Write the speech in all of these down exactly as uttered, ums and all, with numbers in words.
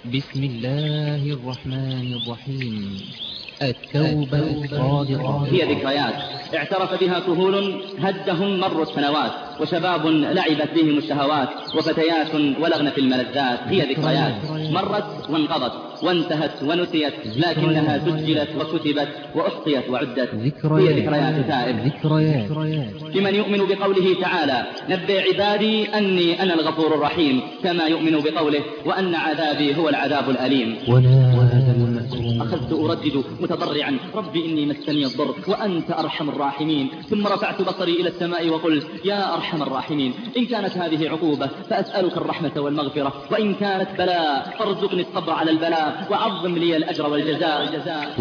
بسم الله الرحمن الرحيم. التوبة الصادقة. هي ذكريات اعترف بها كهول هدهم مر السنوات، وشباب لعبت بهم الشهوات، وفتيات ولغن في الملذات. هي ذكريات مرت وانقضت وانتهت ونسيت، لكنها سجلت وكتبت وأحصيت وعدت. هي ذكريات تائب. ذكريات لمن يؤمن بقوله تعالى: نبئ عبادي أني أنا الغفور الرحيم، كما يؤمن بقوله: وأن عذابي هو العذاب الأليم. أخذت أردد متضرعا: ربي إني مسني الضر وأنت أرحم الراحمين. ثم رفعت بصري إلى السماء وقلت: يا أرحم الراحمين، إن كانت هذه عقوبة فأسألك الرحمة والمغفرة، وإن كانت بلاء فارزقني الصبر على البلاء وعظم لي الأجر والجزاء.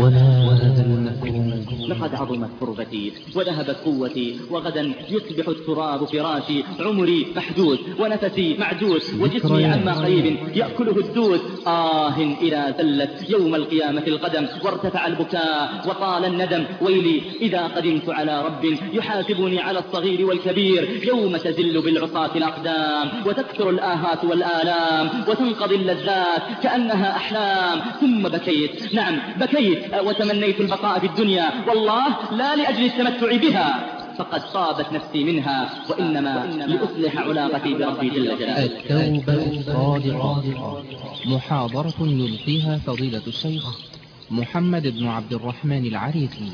لقد عظمت كربتي وذهبت قوتي، وغدا يصبح التراب فراشي. عمري محدود ونفسي معدود، وجسمي عما قريب يأكله الدود. آه إذا زلت يوم القيامة القدم، وارتفع البكاء وطال الندم. ويلي إذا قدمت على رب يحاسبني على الصغير والكبير، يوم تزل بالعصاة الأقدام، وتكثر الآهات والآلام، وتنقضي اللذات كأنها أحلام. ثم بكيت، نعم بكيت، وتمنيت البقاء في الدنيا، والله لا لأجل التمتع بها، فقد طابت نفسي منها، وإنما لأصلح علاقتي بربي جل جلاله. التوبة الصادقة. محاضرة يلقيها فضيلة الشيخ محمد بن عبد الرحمن العريفي،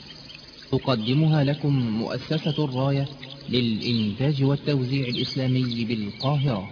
تقدمها لكم مؤسسة الراية للإنتاج والتوزيع الإسلامي بالقاهرة.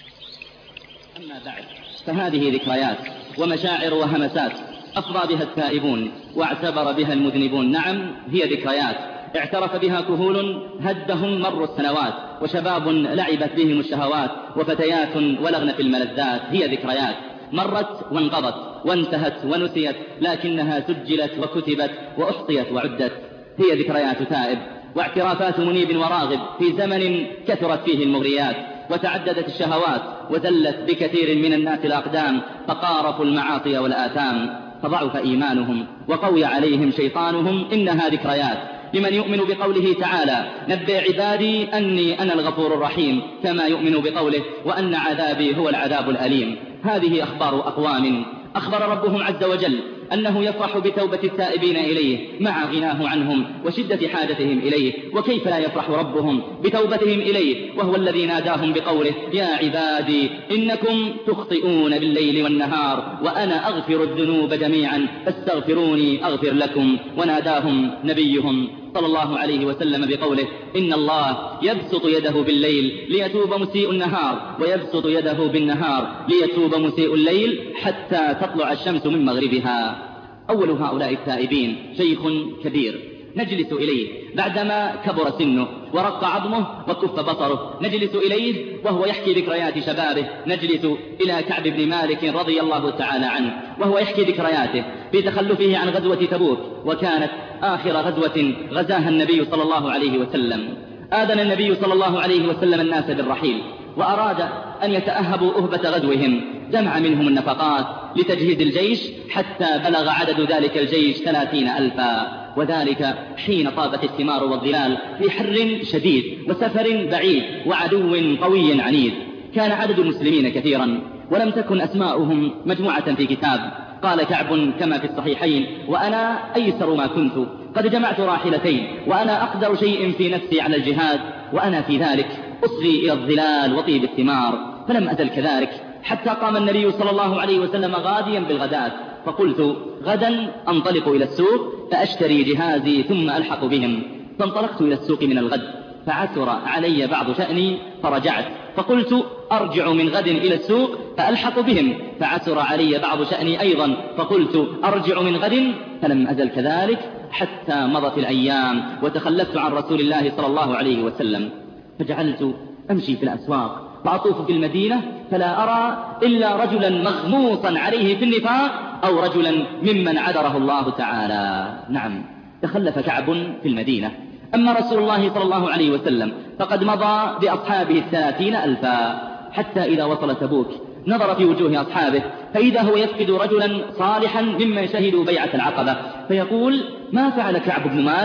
أما بعد، فهذه ذكريات ومشاعر وهمسات أفضى بها التائبون واعتبر بها المذنبون. نعم، هي ذكريات اعترف بها كهول هدهم مر السنوات، وشباب لعبت بهم الشهوات، وفتيات ولغن في الملذات. هي ذكريات مرت وانقضت وانتهت ونسيت، لكنها سجلت وكتبت وأحصيت وعدت. هي ذكريات تائب واعترافات منيب وراغب في زمن كثرت فيه المغريات، وتعددت الشهوات، وزلت بكثير من الناس الأقدام، فقارفوا المعاصي والآثام، فضعف إيمانهم وقوي عليهم شيطانهم. إنها ذكريات لمن يؤمن بقوله تعالى: نبئ عبادي أني أنا الغفور الرحيم، كما يؤمن بقوله: وأن عذابي هو العذاب الأليم. هذه أخبار أقوام أخبر ربهم عز وجل أنه يفرح بتوبة التائبين إليه مع غناه عنهم وشدة حاجتهم إليه. وكيف لا يفرح ربهم بتوبتهم إليه وهو الذي ناداهم بقوله: يا عبادي إنكم تخطئون بالليل والنهار وأنا أغفر الذنوب جميعا فاستغفروني أغفر لكم. وناداهم نبيهم صلى الله عليه وسلم بقوله: إن الله يبسط يده بالليل ليتوب مسيء النهار، ويبسط يده بالنهار ليتوب مسيء الليل، حتى تطلع الشمس من مغربها. أول هؤلاء التائبين شيخ كبير نجلس إليه بعدما كبر سنه ورق عظمه وكف بصره، نجلس إليه وهو يحكي ذكريات شبابه. نجلس إلى كعب بن مالك رضي الله تعالى عنه وهو يحكي ذكرياته في تخلفه عن غزوة تبوك، وكانت آخر غزوة غزاها النبي صلى الله عليه وسلم. آذن النبي صلى الله عليه وسلم الناس بالرحيل، وأراد أن يتأهبوا أهبة غزوهم. جمع منهم النفقات لتجهيز الجيش حتى بلغ عدد ذلك الجيش ثلاثين ألفا، وذلك حين طابت الثمار والظلال في حر شديد وسفر بعيد وعدو قوي عنيد. كان عدد المسلمين كثيرا ولم تكن أسماؤهم مجموعة في كتاب. قال كعب كما في الصحيحين: وأنا أيسر ما كنت، قد جمعت راحلتين، وأنا أقدر شيء في نفسي على الجهاد، وأنا في ذلك أصغي إلى الظلال وطيب الثمار. فلم أزل كذلك حتى قام النبي صلى الله عليه وسلم غاديا بالغداة، فقلت: غدا أنطلق إلى السوق فأشتري جهازي ثم ألحق بهم. فانطلقت إلى السوق من الغد، فعثر علي بعض شأني فرجعت، فقلت: أرجع من غد إلى السوق فألحق بهم، فعثر علي بعض شأني أيضا، فقلت: أرجع من غد. فلم أزل كذلك حتى مضت الأيام وتخلفت عن رسول الله صلى الله عليه وسلم. فجعلت أمشي في الأسواق فأطوف في المدينة فلا أرى إلا رجلا مغموصا عليه في النفاق أو رجلا ممن عذره الله تعالى. نعم، تخلف كعب في المدينة. أما رسول الله صلى الله عليه وسلم فقد مضى بأصحابه الثلاثين ألفا، حتى إذا وصل تبوك نظر في وجوه أصحابه فإذا هو يفقد رجلا صالحا ممن شهدوا بيعة العقبة، فيقول: ما فعل كعب بن مالك؟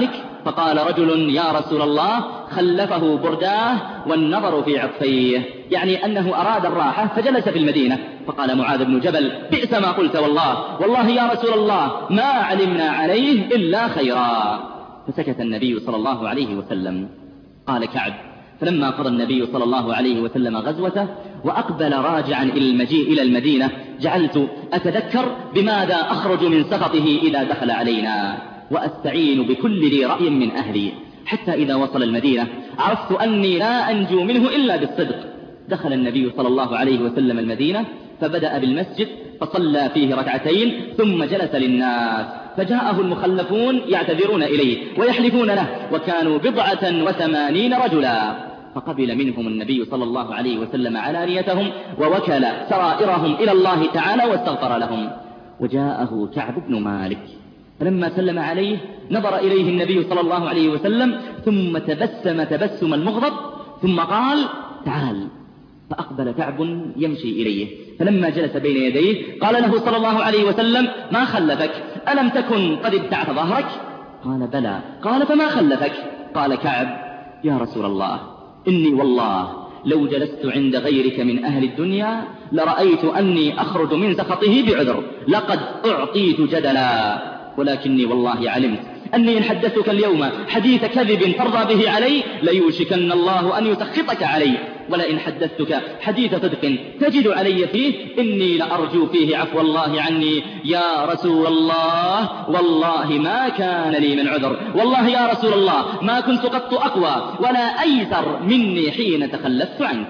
فقال رجل يا رسول الله خلفه برداه والنظر في عطفيه، يعني أنه أراد الراحة فجلس في المدينة. فقال معاذ بن جبل بئس ما قلت والله والله يا رسول الله ما علمنا عليه إلا خيرا. فسكت النبي صلى الله عليه وسلم. قال كعب فلما قضى النبي صلى الله عليه وسلم غزوته وأقبل راجعا إلى المجيء إلى المدينة جعلت أتذكر بماذا أخرج من سخطه إذا دخل علينا وأستعين بكل ذي رأي من أهلي، حتى إذا وصل المدينة عرفت أني لا أنجو منه إلا بالصدق. دخل النبي صلى الله عليه وسلم المدينة فبدأ بالمسجد فصلى فيه ركعتين ثم جلس للناس، فجاءه المخلفون يعتذرون إليه ويحلفون له، وكانوا بضعة وثمانين رجلا، فقبل منهم النبي صلى الله عليه وسلم علانيتهم ووكل سرائرهم إلى الله تعالى واستغفر لهم. وجاءه كعب بن مالك فلما سلم عليه نظر إليه النبي صلى الله عليه وسلم ثم تبسم تبسما مغضب ثم قال تعال. فأقبل كعب يمشي إليه، فلما جلس بين يديه قال له صلى الله عليه وسلم ما خلفك؟ ألم تكن قد ابتعت ظهرك؟ قال بلى. قال فما خلفك؟ قال كعب يا رسول الله إني والله لو جلست عند غيرك من أهل الدنيا لرأيت أني أخرج من سخطه بعذر، لقد أعطيت جدلا، ولكني والله علمت أني إن حدثتك اليوم حديث كذب ترضى به علي ليوشكن الله أن يسخطك علي، ولئن حدثتك حديث صدق تجد علي فيه إني لأرجو فيه عفو الله عني. يا رسول الله والله ما كان لي من عذر، والله يا رسول الله ما كنت قط أقوى ولا أيسر مني حين تخلفت عنك.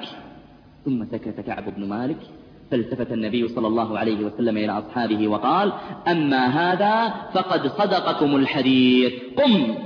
ثم سكت كعب بن مالك، فالتفت النبي صلى الله عليه وسلم إلى أصحابه وقال أما هذا فقد صدقكم الحديث، قم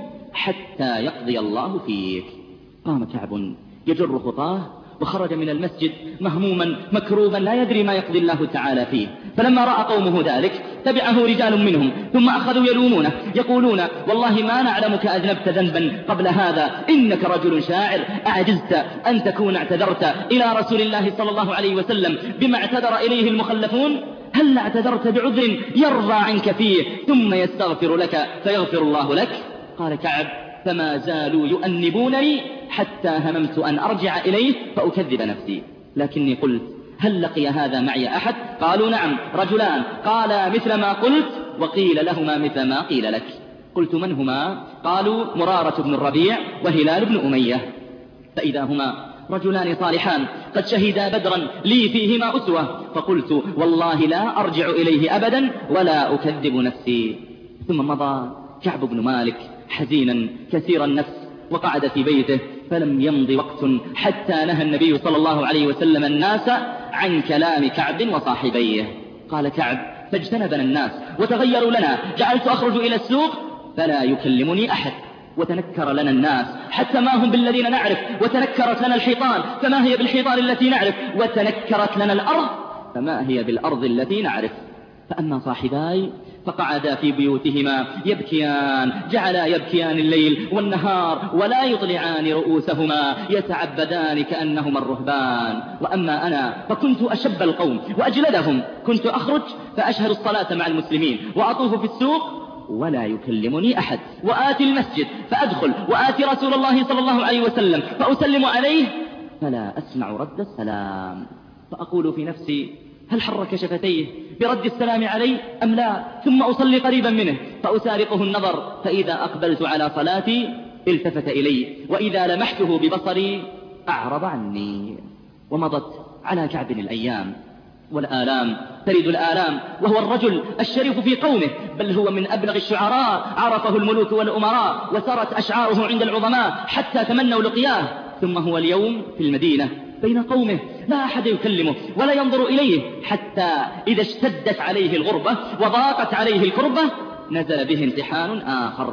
حتى يقضي الله فيك. قام كعب يجر خطاه وخرج من المسجد مهموما مكروبا لا يدري ما يقضي الله تعالى فيه. فلما رأى قومه ذلك تبعه رجال منهم ثم أخذوا يلومونه يقولون والله ما نعلمك أذنبت ذنبا قبل هذا، إنك رجل شاعر أعجزت أن تكون اعتذرت إلى رسول الله صلى الله عليه وسلم بما اعتذر إليه المخلفون؟ هل اعتذرت بعذر يرضى عنك فيه ثم يستغفر لك فيغفر الله لك؟ قال كعب فما زالوا يؤنبونني حتى هممت أن أرجع إليه فأكذب نفسي، لكني قلت هل لقي هذا معي أحد؟ قالوا نعم رجلان قالا مثل ما قلت وقيل لهما مثل ما قيل لك. قلت من هما؟ قالوا مرارة بن الربيع وهلال بن أمية، فإذا هما رجلان صالحان قد شهدا بدرا لي فيهما أسوة، فقلت والله لا أرجع إليه أبدا ولا أكذب نفسي. ثم مضى كعب بن مالك حزينا كثير النفس وقعد في بيته، فلم يمض وقت حتى نهى النبي صلى الله عليه وسلم الناس عن كلام كعب وصاحبيه. قال كعب فاجتنبنا الناس وتغيروا لنا، جعلت أخرج إلى السوق فلا يكلمني أحد، وتنكر لنا الناس حتى ما هم بالذين نعرف، وتنكرت لنا الحيطان فما هي بالحيطان التي نعرف، وتنكرت لنا الأرض فما هي بالأرض التي نعرف. فأما صاحباي فقعدا في بيوتهما يبكيان، جعلا يبكيان الليل والنهار ولا يطلعان رؤوسهما يتعبدان كأنهما الرهبان. وأما أنا فكنت أشب القوم وأجلدهم، كنت أخرج فأشهد الصلاة مع المسلمين وأطوف في السوق ولا يكلمني أحد، وآتي المسجد فأدخل وآتي رسول الله صلى الله عليه وسلم فأسلم عليه فلا أسمع رد السلام، فأقول في نفسي هل حرك شفتيه برد السلام علي أم لا؟ ثم أصلي قريبا منه فأسارقه النظر، فإذا أقبلت على صلاتي التفت إلي، وإذا لمحته ببصري أعرض عني. ومضت على كعب الأيام والآلام ترد الآلام، وهو الرجل الشريف في قومه، بل هو من أبلغ الشعراء، عرفه الملوك والأمراء وسرت أشعاره عند العظماء حتى تمنوا لقياه. ثم هو اليوم في المدينة بين قومه لا أحد يكلمه ولا ينظر إليه، حتى إذا اشتدت عليه الغربة وضاقت عليه الكربة نزل به امتحان آخر.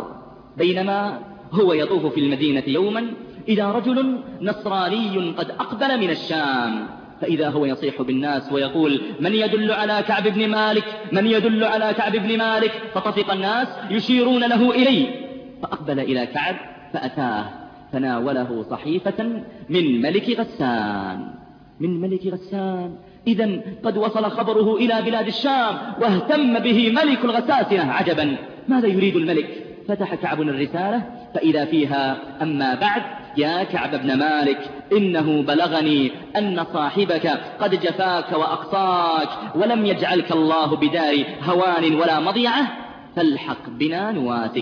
بينما هو يطوف في المدينة يوما إذا رجل نصراني قد أقبل من الشام، فإذا هو يصيح بالناس ويقول من يدل على كعب بن مالك، من يدل على كعب بن مالك، فطفق الناس يشيرون له إليه، فأقبل إلى كعب فأتاه فناوله صحيفة من ملك غسان. من ملك غسان، إذن قد وصل خبره إلى بلاد الشام واهتم به ملك الغساسنة. عجبا، ماذا يريد الملك؟ فتح كعب الرسالة فإذا فيها: أما بعد يا كعب بن مالك، إنه بلغني أن صاحبك قد جفاك وأقصاك، ولم يجعلك الله بدار هوان ولا مضيعة، فالحق بنا نواسك.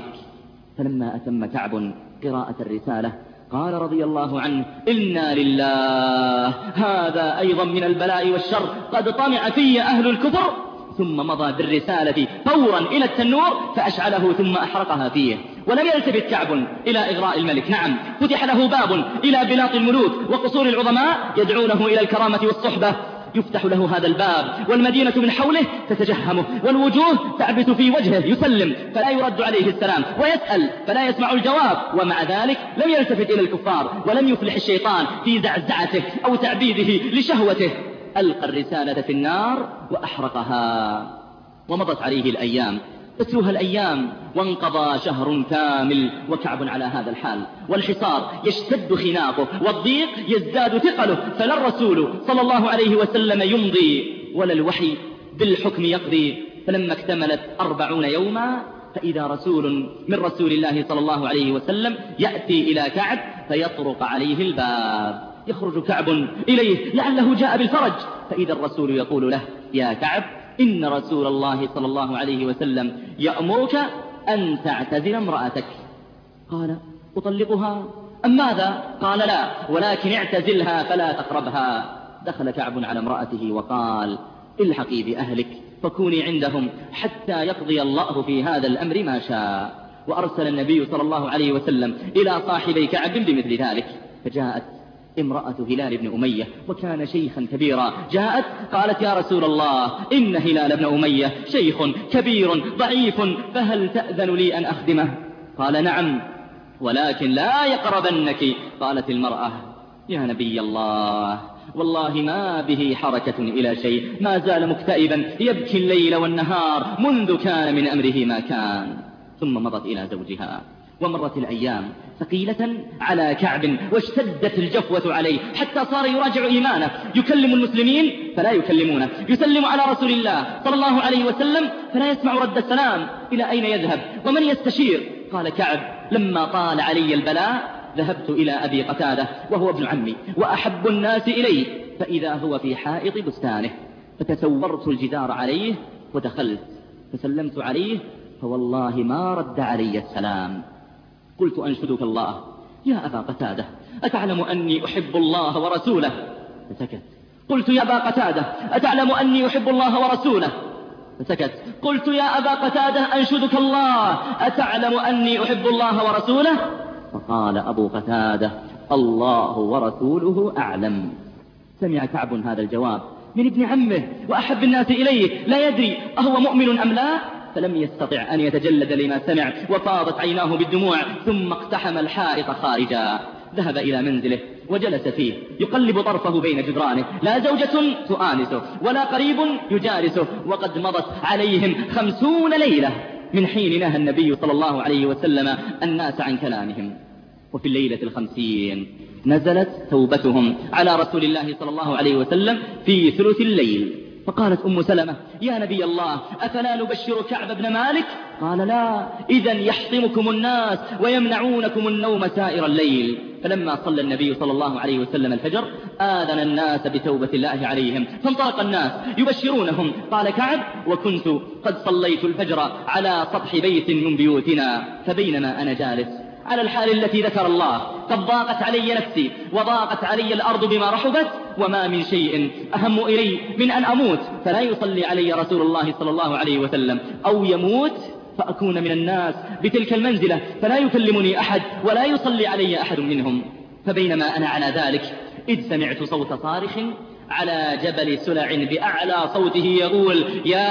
فلما أتم كعب قراءة الرسالة قال رضي الله عنه: إنا لله، هذا أيضا من البلاء والشر، قد طمع في أهل الكفر. ثم مضى بالرسالة فورا إلى التنور فأشعله ثم أحرقها فيه. ولم يلتفت كعب إلى إغراء الملك. نعم، فتح له باب إلى بلاط الملوك وقصور العظماء يدعونه إلى الكرامة والصحبة، يفتح له هذا الباب والمدينة من حوله تتجهمه، والوجوه تعبث في وجهه، يسلم فلا يرد عليه السلام، ويسأل فلا يسمع الجواب، ومع ذلك لم يلتفت إلى الكفار، ولم يفلح الشيطان في زعزعته أو تعبيده لشهوته. ألقى الرسالة في النار وأحرقها. ومضت عليه الأيام، تتلوها الأيام، وانقضى شهر كامل وكعب على هذا الحال، والحصار يشتد خناقه، والضيق يزداد ثقله، فلا الرسول صلى الله عليه وسلم يمضي ولا الوحي بالحكم يقضي. فلما اكتملت أربعون يوما فإذا رسول من رسول الله صلى الله عليه وسلم يأتي إلى كعب فيطرق عليه الباب. يخرج كعب إليه لعله جاء بالفرج، فإذا الرسول يقول له: يا كعب، إن رسول الله صلى الله عليه وسلم يأمرك أن تعتزل امرأتك. قال: أطلقها أم ماذا؟ قال: لا، ولكن اعتزلها فلا تقربها. دخل كعب على امرأته وقال: الحقي بأهلك فكوني عندهم حتى يقضي الله في هذا الأمر ما شاء. وأرسل النبي صلى الله عليه وسلم إلى صاحبي كعب بمثل ذلك. فجاءت امرأة هلال بن أمية وكان شيخا كبيرا، جاءت قالت: يا رسول الله، إن هلال بن أمية شيخ كبير ضعيف، فهل تأذن لي أن أخدمه؟ قال: نعم، ولكن لا يقربنك. قالت المرأة: يا نبي الله، والله ما به حركة إلى شيء، ما زال مكتئبا يبكي الليل والنهار منذ كان من أمره ما كان. ثم مضت إلى زوجها. ومرت الأيام ثقيلة على كعب، واشتدت الجفوة عليه حتى صار يراجع إيمانه، يكلم المسلمين فلا يكلمونه، يسلم على رسول الله صلى الله عليه وسلم فلا يسمع رد السلام. إلى أين يذهب ومن يستشير؟ قال كعب: لما طال علي البلاء ذهبت إلى أبي قتادة وهو ابن عمي وأحب الناس إلي، فإذا هو في حائط بستانه، فتسورت الجدار عليه ودخلت فسلمت عليه، فوالله ما رد علي السلام. قلت: أنشدك الله يا أبا قتادة، أتعلم أني أحب الله ورسوله؟ فسكت. قلت: يا أبا قتادة، أتعلم أني أحب الله ورسوله؟ فسكت. قلت: يا أبا قتادة، أنشدك الله، أتعلم أني أحب الله ورسوله؟ فقال أبو قتادة: الله ورسوله أعلم. سمع كعب هذا الجواب من ابن عمه وأحب الناس إليه، لا يدري أهو مؤمن أم لا، فلم يستطع أن يتجلد لما سمع، وفاضت عيناه بالدموع، ثم اقتحم الحائط خارجا. ذهب إلى منزله وجلس فيه يقلب طرفه بين جدرانه، لا زوجة تؤانسه ولا قريب يجالسه، وقد مضت عليهم خمسون ليلة من حين نهى النبي صلى الله عليه وسلم الناس عن كلامهم. وفي الليلة الخمسين نزلت توبتهم على رسول الله صلى الله عليه وسلم في ثلث الليل. فقالت أم سلمة: يا نبي الله، أفلا نبشر كعب بن مالك؟ قال: لا، إذن يحطمكم الناس ويمنعونكم النوم سائر الليل. فلما صلى النبي صلى الله عليه وسلم الفجر آذن الناس بتوبة الله عليهم، فانطلق الناس يبشرونهم. قال كعب: وكنت قد صليت الفجر على سطح بيت من بيوتنا، فبينما أنا جالس على الحال التي ذكر الله قد ضاقت علي نفسي وضاقت علي الأرض بما رحبت، وما من شيء أهم إلي من أن أموت فلا يصلي علي رسول الله صلى الله عليه وسلم، أو يموت فأكون من الناس بتلك المنزلة فلا يكلمني أحد ولا يصلي علي أحد منهم. فبينما أنا على ذلك إذ سمعت صوت صارخ على جبل سلع بأعلى صوته يقول: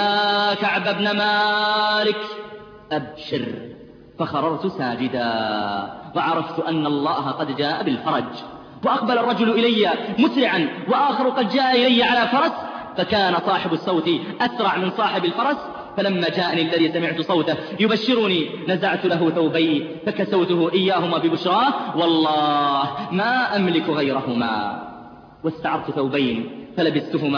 يا كعب بن مالك أبشر. فخررت ساجدا وعرفت أن الله قد جاء بالفرج. وأقبل الرجل إلي مسرعا وآخر قد جاء إلي على فرس، فكان صاحب الصوت أسرع من صاحب الفرس. فلما جاءني الذي سمعت صوته يبشرني نزعت له ثوبي فكسوته إياهما ببشراه، والله ما أملك غيرهما. واستعرت ثوبين فلبستهما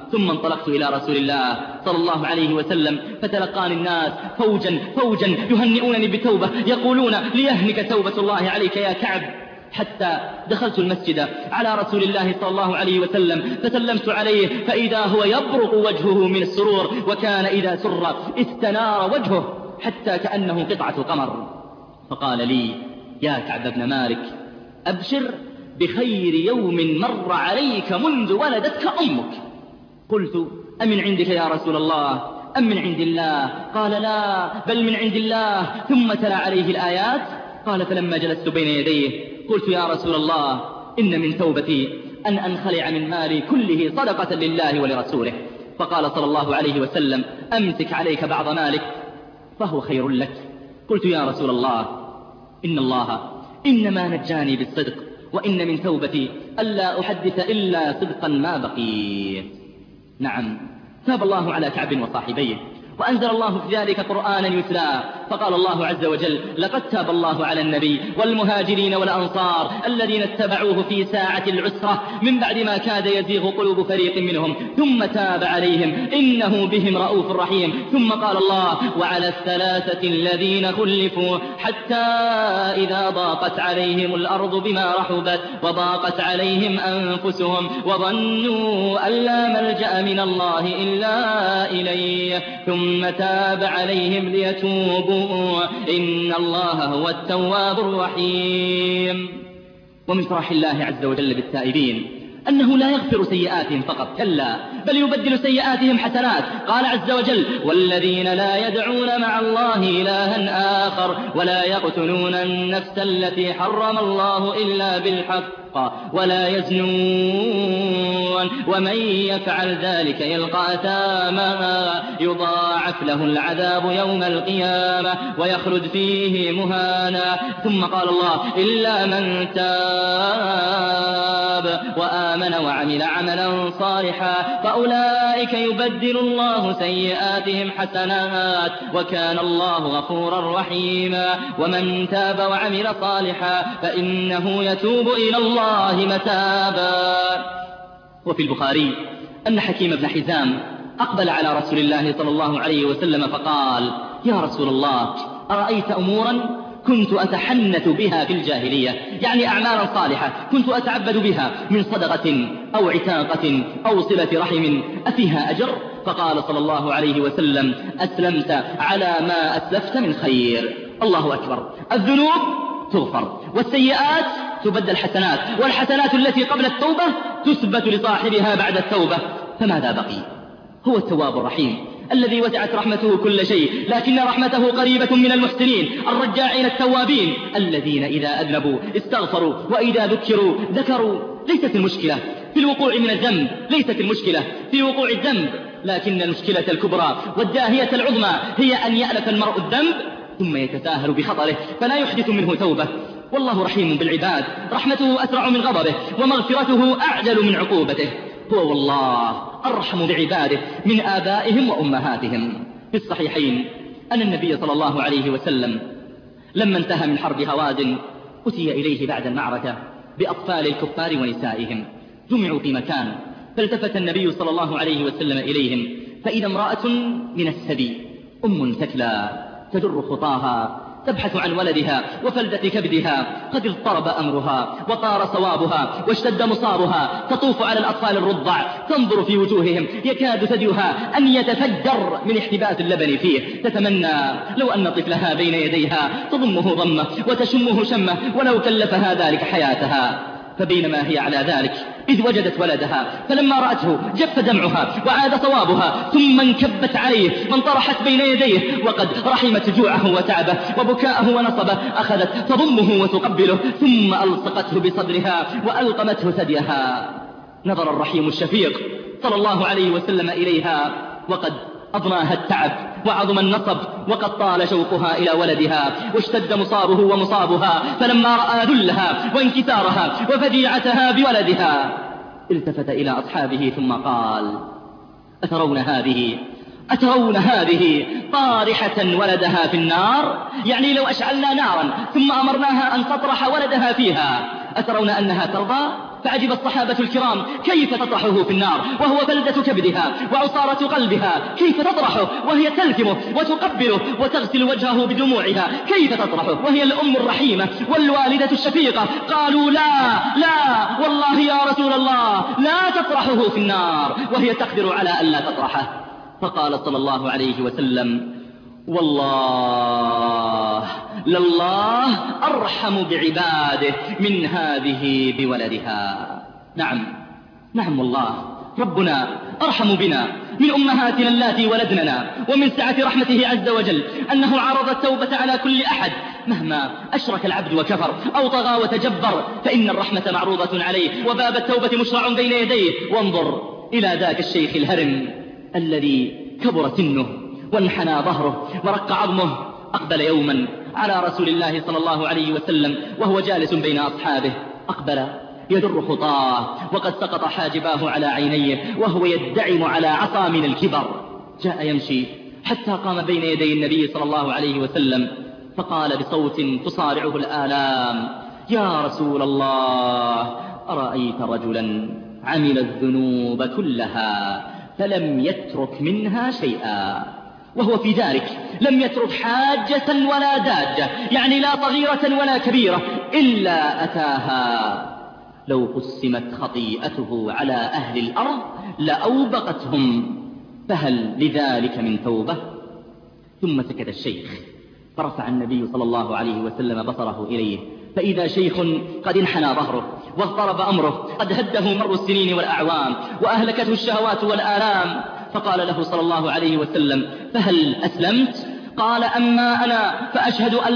ثم انطلقت إلى رسول الله صلى الله عليه وسلم فتلقاني الناس فوجا فوجا يهنئونني بتوبة يقولون ليهنك توبة الله عليك يا كعب، حتى دخلت المسجد على رسول الله صلى الله عليه وسلم فسلمت عليه فإذا هو يبرق وجهه من السرور، وكان إذا سر استنار وجهه حتى كأنه قطعة قمر. فقال لي: يا كعب بن مالك، أبشر بخير يوم مر عليك منذ ولدتك أمك. قلت: أمن عندك يا رسول الله أم من عند الله؟ قال: لا، بل من عند الله. ثم تلا عليه الآيات. قال: فلما جلست بين يديه قلت: يا رسول الله، إن من توبتي أن أنخلع من مالي كله صدقة لله ولرسوله. فقال صلى الله عليه وسلم: أمسك عليك بعض مالك فهو خير لك. قلت: يا رسول الله، إن الله إنما نجاني بالصدق، وإن من توبتي ألا أحدث إلا صدقا ما بقي. نعم، تاب الله على كعب وصاحبيه، وأنزل الله في ذلك قرآنا يتلى. فقال الله عز وجل: لقد تاب الله على النبي والمهاجرين والأنصار الذين اتبعوه في ساعة العسرة من بعد ما كاد يزيغ قلوب فريق منهم ثم تاب عليهم إنه بهم رؤوف رحيم. ثم قال الله: وعلى الثلاثة الذين خلفوا حتى إذا ضاقت عليهم الأرض بما رحبت وضاقت عليهم أنفسهم وظنوا أن لا ملجأ من الله إلا إليه ثم تاب عليهم ليتوبوا إن الله هو التواب الرحيم. ومن فرح الله عز وجل بالتائبين أنه لا يغفر سيئاتهم فقط، كلا، بل يبدل سيئاتهم حسنات. قال عز وجل: والذين لا يدعون مع الله إلها آخر ولا يقتلون النفس التي حرم الله إلا بالحق ولا يزنون ومن يفعل ذلك يلقى أثاما يضاعف له العذاب يوم القيامة ويخلد فيه مهانا. ثم قال الله: إلا من تاب وآمن وعمل عملا صالحا فأولئك يبدل الله سيئاتهم حسنات وكان الله غفورا رحيما. ومن تاب وعمل صالحا فإنه يتوب إلى الله متابا. وفي البخاري أن حكيم بن حزام أقبل على رسول الله صلى الله عليه وسلم فقال: يا رسول الله، أرأيت أمورا كنت أتحنث بها في الجاهلية، يعني أعمالا صالحة كنت أتعبد بها من صدقة أو عتاقة أو صلة رحم، أفيها أجر؟ فقال صلى الله عليه وسلم: أسلمت على ما أسلفت من خير. الله أكبر. الذنوب تغفر والسيئات تبدل حسنات، والحسنات التي قبل التوبة تثبت لصاحبها بعد التوبة. فماذا بقي؟ هو التواب الرحيم الذي وسعت رحمته كل شيء، لكن رحمته قريبة من المحسنين الرجاعين التوابين الذين إذا أذنبوا استغفروا وإذا ذكروا ذكروا. ليست المشكلة في الوقوع من الذنب، ليست المشكلة في وقوع الذنب، لكن المشكلة الكبرى والداهية العظمى هي أن يألف المرء الذنب ثم يتساهل بخطره فلا يحدث منه توبة. والله رحيم بالعباد، رحمته أسرع من غضبه ومغفرته أعجل من عقوبته. هو والله أرحم بعباده من آبائهم وأمهاتهم. في الصحيحين أن النبي صلى الله عليه وسلم لما انتهى من حرب هوازن أتي إليه بعد المعركة بأطفال الكفار ونسائهم، جمعوا في مكان، فالتفت النبي صلى الله عليه وسلم إليهم فإذا امرأة من السبي أم ثكلى تجر خطاها تبحث عن ولدها وفلدة كبدها، قد اضطرب أمرها وطار صوابها واشتد مصابها، تطوف على الأطفال الرضع تنظر في وجوههم يكاد ثديها أن يتفجر من احتباس اللبن فيه، تتمنى لو أن طفلها بين يديها تضمه ضمه وتشمه شمه ولو كلفها ذلك حياتها. فبينما هي على ذلك إذ وجدت ولدها، فلما رأته جف دمعها وعاد صوابها، ثم انكبت عليه وانطرحت بين يديه وقد رحمت جوعه وتعبه وبكاءه ونصبه، أخذت تضمه وتقبله ثم ألصقته بصدرها وألقمته ثديها. نظر الرحيم الشفيق صلى الله عليه وسلم إليها وقد أضناها التعب وعظم النصب وقد طال شوقها إلى ولدها واشتد مصابه ومصابها، فلما رأى ذلها وانكسارها وفجيعتها بولدها التفت إلى أصحابه ثم قال: أترون هذه أترون هذه طارحة ولدها في النار؟ يعني لو أشعلنا نارا ثم أمرناها أن تطرح ولدها فيها أترون أنها ترضى؟ فعجب الصحابة الكرام كيف تطرحه في النار وهو بلدة كبدها وعصارة قلبها، كيف تطرحه وهي تلكمه وتقبله وتغسل وجهه بدموعها، كيف تطرحه وهي الأم الرحيمة والوالدة الشفيقة. قالوا لا لا والله يا رسول الله لا تطرحه في النار، وهي تقدر على أن لا تطرحه. فقال صلى الله عليه وسلم: والله لله أرحم بعباده من هذه بولدها. نعم نعم والله ربنا أرحم بنا من أمهاتنا اللاتي ولدننا، ومن سعة رحمته عز وجل أنه عرض التوبة على كل أحد مهما أشرك العبد وكفر أو طغى وتجبر، فإن الرحمة معروضة عليه وباب التوبة مشرع بين يديه. وانظر إلى ذاك الشيخ الهرم الذي كبر سنه وانحنى ظهره ورق عظمه، أقبل يوما على رسول الله صلى الله عليه وسلم وهو جالس بين أصحابه، أقبل يدر خطاه وقد سقط حاجباه على عينيه وهو يدعم على عصا من الكبر. جاء يمشي حتى قام بين يدي النبي صلى الله عليه وسلم فقال بصوت تصارعه الآلام: يا رسول الله، أرأيت رجلا عمل الذنوب كلها فلم يترك منها شيئا، وهو في ذلك لم يترك حاجة ولا داجة، يعني لا صغيرة ولا كبيرة إلا أتاها، لو قسمت خطيئته على أهل الأرض لأوبقتهم، فهل لذلك من توبة؟ ثم سكت الشيخ، فرفع النبي صلى الله عليه وسلم بصره إليه، فإذا شيخ قد انحنى ظهره واضطرب أمره، قد هده مر السنين والأعوام وأهلكته الشهوات والآلام. فقال له صلى الله عليه وسلم: فهل أسلمت؟ قال: أما أنا فأشهد أن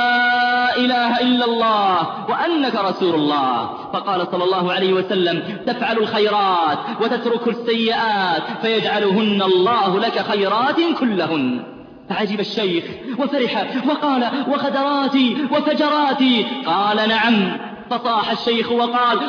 لا إله إلا الله وأنك رسول الله. فقال صلى الله عليه وسلم: تفعل الخيرات وتترك السيئات فيجعلهن الله لك خيرات كلهن. فعجب الشيخ وفرح وقال: وخدراتي وفجراتي؟ قال: نعم. فصاح الشيخ وقال: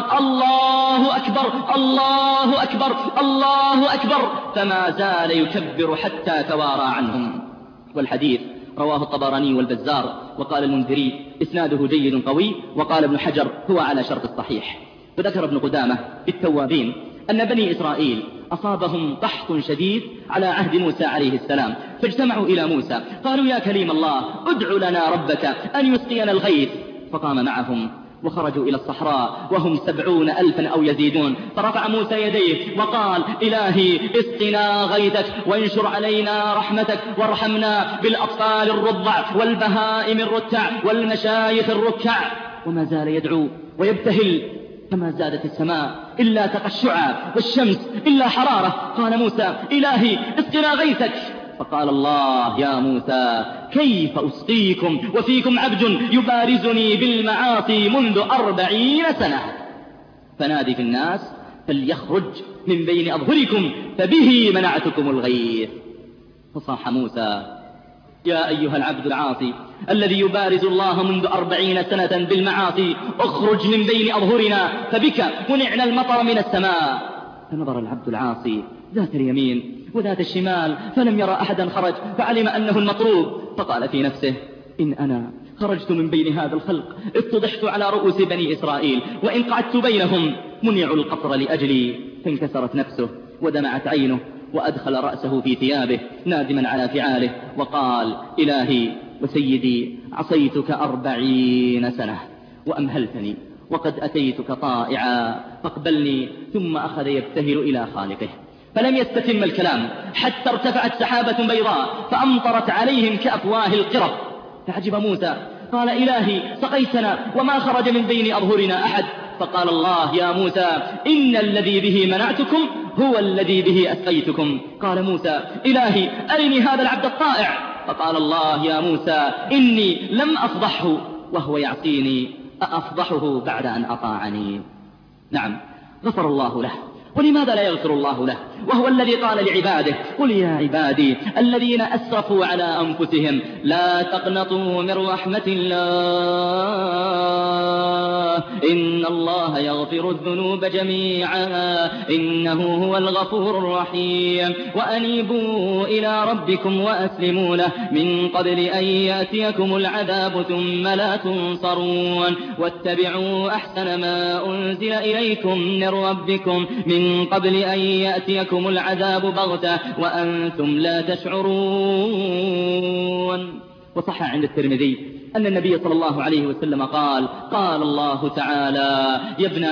الله أكبر الله أكبر الله أكبر، فما زال يكبر حتى توارى عنهم. والحديث رواه الطبراني والبزار، وقال المنذري إسناده جيد قوي، وقال ابن حجر هو على شرط الصحيح. فذكر ابن قدامة في التوابين أن بني إسرائيل أصابهم قحط شديد على عهد موسى عليه السلام، فاجتمعوا إلى موسى قالوا: يا كريم الله، ادع لنا ربك أن يسقينا الغيث. فقام معهم وخرجوا إلى الصحراء وهم سبعون ألفا أو يزيدون، فرفع موسى يديه وقال: إلهي اسقنا غيثك وانشر علينا رحمتك وارحمنا بالأطفال الرضع والبهائم الرتع والمشايخ الركع. وما زال يدعو ويبتهل، فما زادت السماء إلا تقشعا والشمس إلا حرارة. قال موسى: إلهي اسقنا غيثك. فقال الله: يا موسى، كيف أسقيكم وفيكم عبد يبارزني بالمعاصي منذ أربعين سنة؟ فنادي في الناس فليخرج من بين أظهركم فبه منعتكم الغيث. فصاح موسى: يا أيها العبد العاصي الذي يبارز الله منذ أربعين سنة بالمعاصي، اخرج من بين أظهرنا فبك منعنا المطر من السماء. فنظر العبد العاصي ذات اليمين وذات الشمال فلم يرى أحدا خرج، فعلم أنه المطلوب، فقال في نفسه: إن أنا خرجت من بين هذا الخلق اتضحت على رؤوس بني إسرائيل، وإن قعدت بينهم منعوا القطر لأجلي. فانكسرت نفسه ودمعت عينه، وأدخل رأسه في ثيابه نادما على فعاله، وقال: إلهي وسيدي، عصيتك أربعين سنة وأمهلتني، وقد أتيتك طائعا فاقبلني. ثم أخذ يبتهل إلى خالقه، فلم يستتم الكلام حتى ارتفعت سحابة بيضاء فأمطرت عليهم كأفواه القرب. فعجب موسى، قال: إلهي سقيتنا وما خرج من بين أظهرنا أحد. فقال الله: يا موسى، إن الذي به منعتكم هو الذي به أسقيتكم. قال موسى: إلهي أرني هذا العبد الطائع. فقال الله: يا موسى، إني لم أفضحه وهو يعصيني، أأفضحه بعد أن أطاعني؟ نعم، غفر الله له ولماذا لا يغفر الله له وهو الذي قال لعباده قل يا عبادي الذين أسرفوا على أنفسهم لا تقنطوا من رحمة الله إن الله يغفر الذنوب جميعا إنه هو الغفور الرحيم وأنيبوا إلى ربكم وأسلموا له من قبل أن يأتيكم العذاب ثم لا تنصرون واتبعوا أحسن ما أنزل إليكم من ربكم من قبل أن يأتيكم العذاب بغتة وأنتم لا تشعرون. وصح عند الترمذي أن النبي صلى الله عليه وسلم قال قال الله تعالى يا ابن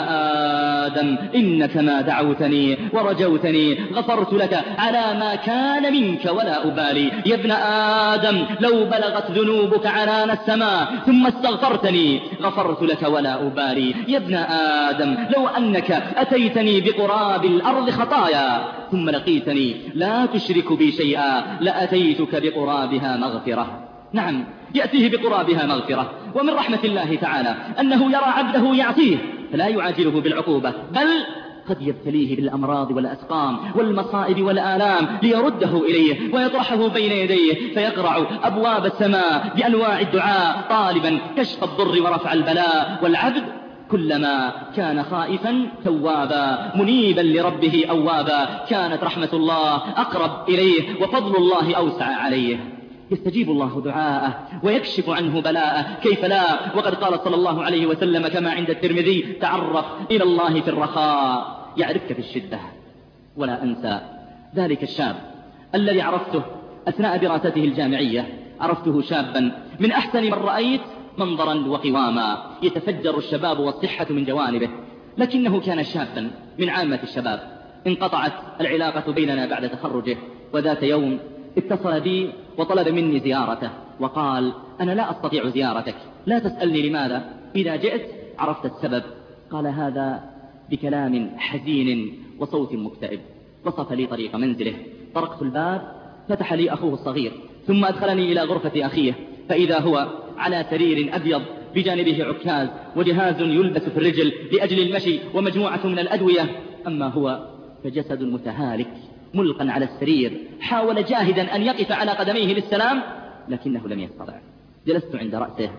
آدم إنك ما دعوتني ورجوتني غفرت لك على ما كان منك ولا أبالي. يا ابن آدم لو بلغت ذنوبك عنان السماء ثم استغفرتني غفرت لك ولا أبالي. يا ابن آدم لو أنك أتيتني بقراب الأرض خطايا ثم لقيتني لا تشرك بي شيئا لأتيتك بقرابها مغفرة. نعم يأتيه بقرابها مغفرة. ومن رحمة الله تعالى أنه يرى عبده يعصيه فلا يعاجله بالعقوبة بل قد يبتليه بالأمراض والأسقام والمصائب والآلام ليرده إليه ويطرحه بين يديه فيقرع أبواب السماء بأنواع الدعاء طالبا كشف الضر ورفع البلاء. والعبد كلما كان خائفا توابا منيبا لربه أوابا كانت رحمة الله أقرب إليه وفضل الله أوسع عليه. يستجيب الله دعاءه ويكشف عنه بلاءه كيف لا وقد قال صلى الله عليه وسلم كما عند الترمذي تعرف إلى الله في الرخاء يعرفك في الشدة. ولا أنسى ذلك الشاب الذي عرفته أثناء دراسته الجامعية. عرفته شابا من أحسن من رأيت منظرا وقواما يتفجر الشباب والصحة من جوانبه لكنه كان شابا من عامة الشباب. انقطعت العلاقة بيننا بعد تخرجه وذات يوم اتصل بي وطلب مني زيارته وقال أنا لا أستطيع زيارتك لا تسألني لماذا إذا جئت عرفت السبب. قال هذا بكلام حزين وصوت مكتئب. وصف لي طريق منزله. طرقت الباب فتح لي أخوه الصغير ثم أدخلني إلى غرفة أخيه فإذا هو على سرير أبيض بجانبه عكاز وجهاز يلبس في الرجل لأجل المشي ومجموعة من الأدوية. أما هو فجسد متهالك ملقا على السرير. حاول جاهدا أن يقف على قدميه للسلام لكنه لم يستطع. جلست عند رأسه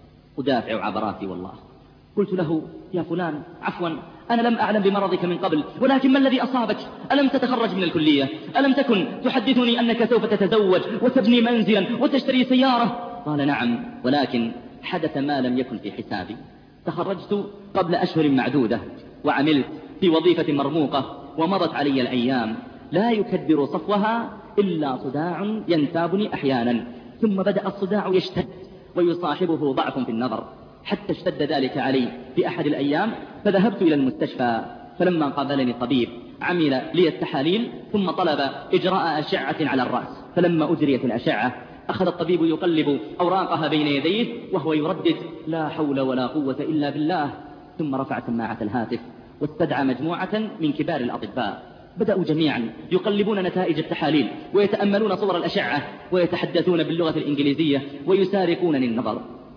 أدافع عبراتي والله. قلت له يا فلان عفوا أنا لم أعلم بمرضك من قبل ولكن ما الذي أصابك؟ ألم تتخرج من الكلية؟ ألم تكن تحدثني أنك سوف تتزوج وتبني منزلا وتشتري سيارة؟ قال نعم ولكن حدث ما لم يكن في حسابي. تخرجت قبل أشهر معدودة وعملت في وظيفة مرموقة ومضت علي الأيام لا يكدر صفوها إلا صداع ينتابني أحيانا ثم بدأ الصداع يشتد ويصاحبه ضعف في النظر حتى اشتد ذلك علي في أحد الأيام فذهبت إلى المستشفى. فلما قابلني طبيب عمل لي التحاليل ثم طلب إجراء أشعة على الرأس. فلما أجريت الأشعة أخذ الطبيب يقلب أوراقها بين يديه وهو يردد لا حول ولا قوة إلا بالله. ثم رفع سماعة الهاتف واستدعى مجموعة من كبار الأطباء. بدأوا جميعا يقلبون نتائج التحاليل ويتأملون صور الأشعة ويتحدثون باللغة الإنجليزية ويسارقونني النظر.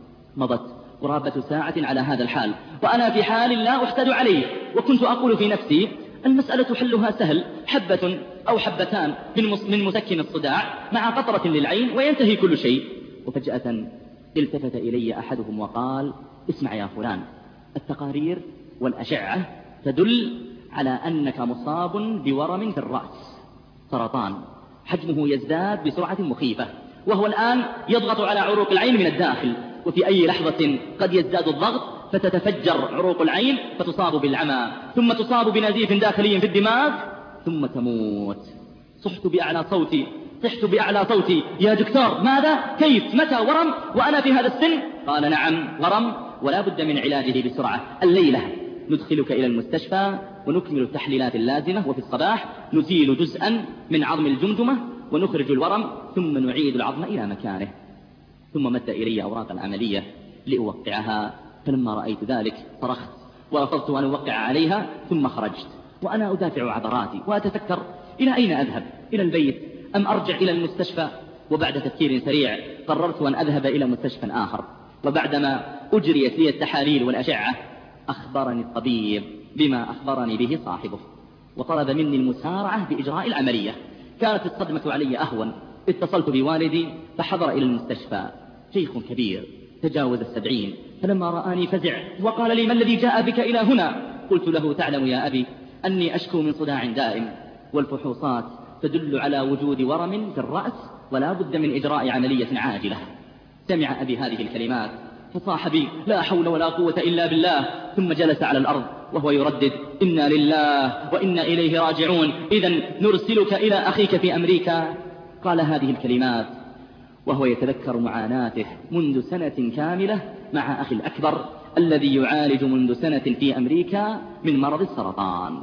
مضت قرابة ساعة على هذا الحال وأنا في حال لا أحتد عليه وكنت أقول في نفسي المسألة حلها سهل حبة أو حبتان من مسكن الصداع مع قطرة للعين وينتهي كل شيء. وفجأة التفت إلي أحدهم وقال اسمع يا فلان التقارير والأشعة تدل على أنك مصاب بورم في الرأس سرطان حجمه يزداد بسرعة مخيفة وهو الآن يضغط على عروق العين من الداخل وفي أي لحظة قد يزداد الضغط فتتفجر عروق العين فتصاب بالعمى ثم تصاب بنزيف داخلي في الدماغ ثم تموت. صحت بأعلى صوتي صحت بأعلى صوتي يا دكتور ماذا كيف متى ورم وأنا في هذا السن؟ قال نعم ورم ولا بد من علاجه بسرعة. الليلة ندخلك إلى المستشفى ونكمل التحليلات اللازمة وفي الصباح نزيل جزءا من عظم الجمجمة ونخرج الورم ثم نعيد العظم إلى مكانه. ثم مد إلي أوراق العملية لأوقعها فلما رأيت ذلك صرخت ورفضت أن أوقع عليها ثم خرجت وأنا أدافع عبراتي وأتفكر إلى أين أذهب إلى البيت أم أرجع إلى المستشفى. وبعد تفكير سريع قررت أن أذهب إلى مستشفى آخر. وبعدما أجريت لي التحاليل والأشعة أخبرني الطبيب بما أخبرني به صاحبه وطلب مني المسارعة بإجراء العملية. كانت الصدمة علي أهون. اتصلت بوالدي فحضر إلى المستشفى، شيخ كبير تجاوز السبعين، فلما رآني فزع وقال لي: ما الذي جاء بك إلى هنا؟ قلت له: تعلم يا أبي أني أشكو من صداع دائم، والفحوصات تدل على وجود ورم في الرأس ولا بد من إجراء عملية عاجلة. سمع أبي هذه الكلمات فصاح بي: لا حول ولا قوة إلا بالله، ثم جلس على الأرض وهو يردد: إنا لله وإنا إليه راجعون، إذن نرسلك إلى أخيك في أمريكا. قال هذه الكلمات وهو يتذكر معاناته منذ سنة كاملة مع أخي الأكبر الذي يعالج منذ سنة في أمريكا من مرض السرطان.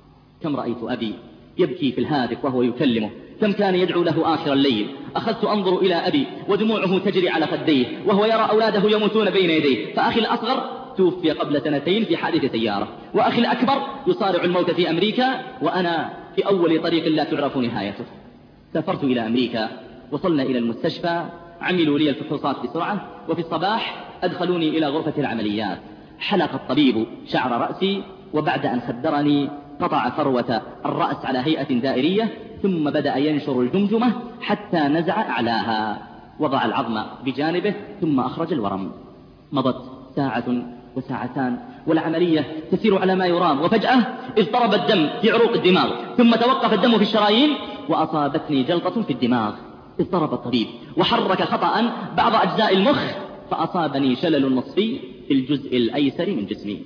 كم رأيت أبي يبكي في الهاتف وهو يكلمه، كم كان يدعو له آخر الليل. أخذت أنظر إلى أبي ودموعه تجري على خديه وهو يرى أولاده يموتون بين يديه، فأخي الأصغر توفي قبل سنتين في حادث سيارة، وأخي الأكبر يصارع الموت في أمريكا، وأنا في أول طريق لا تعرف نهايته. سافرت إلى أمريكا، وصلنا إلى المستشفى، عملوا لي الفحوصات بسرعة، وفي الصباح أدخلوني إلى غرفة العمليات. حلق الطبيب شعر رأسي، وبعد أن خدرني قطع فروة الرأس على هيئة دائرية، ثم بدأ ينشر الجمجمة حتى نزع أعلاها، وضع العظم بجانبه ثم أخرج الورم. مضت ساعة وساعتان والعملية تسير على ما يرام، وفجأة اضطرب الدم في عروق الدماغ، ثم توقف الدم في الشرايين، وأصابتني جلطة في الدماغ. اضطرب الطبيب وحرك خطأ بعض أجزاء المخ، فأصابني شلل نصفي في الجزء الأيسر من جسمي.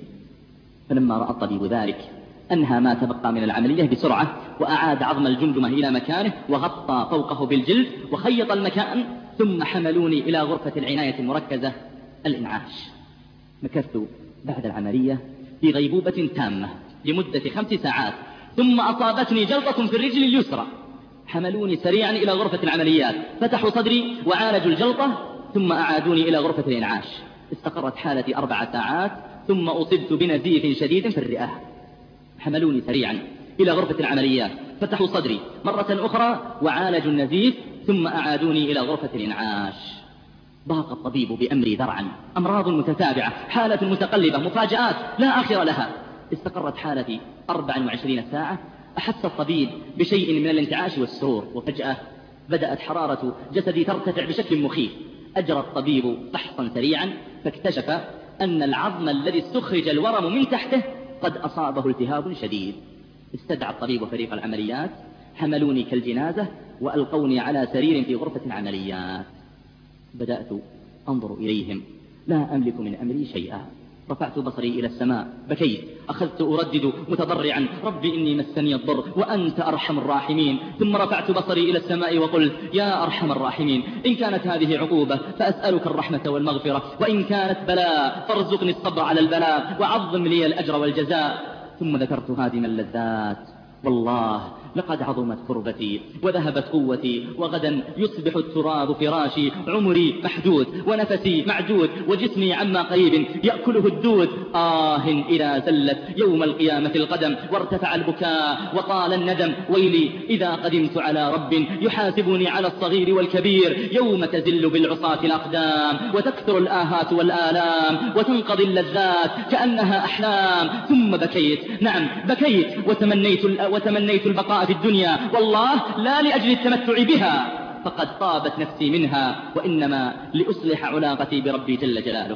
فلما رأى الطبيب ذلك أنهى ما تبقى من العملية بسرعة، وأعاد عظم الجمجمة إلى مكانه، وغطى فوقه بالجلد، وخيط المكان، ثم حملوني إلى غرفة العناية المركزة الإنعاش. مكثت بعد العملية في غيبوبة تامة لمدة خمس ساعات، ثم أصابتني جلطة في الرجل اليسرى. حملوني سريعا إلى غرفة العمليات، فتحوا صدري وعالجوا الجلطة، ثم أعادوني إلى غرفة الإنعاش. استقرت حالتي أربع ساعات، ثم أصبت بنزيف شديد في الرئة. حملوني سريعا إلى غرفة العمليات، فتحوا صدري مرة أخرى وعالجوا النزيف، ثم أعادوني إلى غرفة الإنعاش. ضاق الطبيب بأمري ذرعا، أمراض متتابعة، حالة متقلبة، مفاجآت لا آخر لها. استقرت حالتي أربع وعشرين ساعة. أحس الطبيب بشيء من الانتعاش والسرور، وفجأة بدأت حرارة جسدي ترتفع بشكل مخيف. أجرى الطبيب فحصا سريعا، فاكتشف أن العظم الذي استخرج الورم من تحته قد أصابه التهاب شديد. استدعى الطبيب فريق العمليات، حملوني كالجنازة وألقوني على سرير في غرفة العمليات. بدأت أنظر إليهم، لا أملك من أمري شيئا. رفعت بصري إلى السماء، بكيت، أخذت أردد متضرعا: ربي إني مسني الضر وأنت أرحم الراحمين. ثم رفعت بصري إلى السماء وقلت: يا أرحم الراحمين، إن كانت هذه عقوبة فأسألك الرحمة والمغفرة، وإن كانت بلاء فارزقني الصبر على البلاء وعظم لي الأجر والجزاء. ثم ذكرت هادم اللذات: والله لقد عظمت كربتي وذهبت قوتي، وغدا يصبح التراب فراشي، عمري محدود ونفسي معدود، وجسمي عما قريب يأكله الدود. آه إذا زلت يوم القيامة القدم، وارتفع البكاء وطال الندم. ويلي إذا قدمت على رب يحاسبني على الصغير والكبير، يوم تزل بالعصاة الأقدام، وتكثر الآهات والآلام، وتنقضي اللذات كأنها أحلام. ثم بكيت، نعم بكيت، وتمنيت, وتمنيت البقاء في الدنيا، والله لا لأجل التمتع بها، فقد طابت نفسي منها، وإنما لأصلح علاقتي بربي جل جلاله.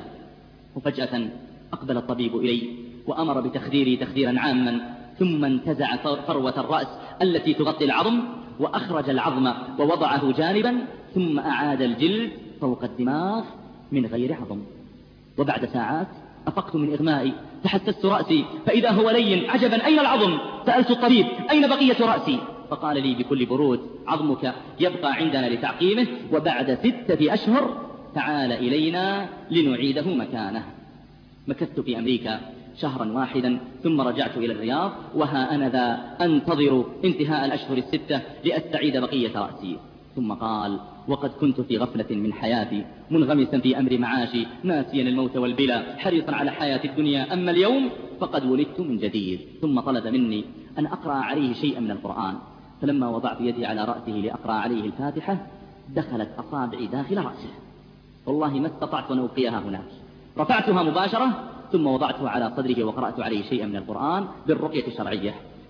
وفجأة أقبل الطبيب إلي وأمر بتخديري تخديرا عاما، ثم انتزع فروة الرأس التي تغطي العظم، وأخرج العظم ووضعه جانبا، ثم أعاد الجلد فوق الدماغ من غير عظم. وبعد ساعات أفقت من إغمائي، تحسست رأسي فإذا هو لين. عجبا، أين العظم؟ سألت الطبيب: أين بقية رأسي؟ فقال لي بكل برود: عظمك يبقى عندنا لتعقيمه، وبعد ستة أشهر تعال إلينا لنعيده مكانه. مكثت في أمريكا شهرا واحدا، ثم رجعت إلى الرياض، وها أنا ذا أنتظر انتهاء الأشهر الستة لأستعيد بقية رأسي. ثم قال: وقد كنت في غفلة من حياتي، منغمسا في أمر معاشي، ناسيا الموت والبلا، حريصا على حياة الدنيا، أما اليوم فقد ولدت من جديد. ثم طلب مني أن أقرأ عليه شيئا من القرآن، فلما وضعت يدي على رأسه لأقرأ عليه الفاتحة دخلت أصابعي داخل رأسه، والله ما استطعت أن أوقيها هناك. رفعتها مباشرة، ثم وضعتها على صدره وقرأت عليه شيئا من القرآن بالرقية الشرعية.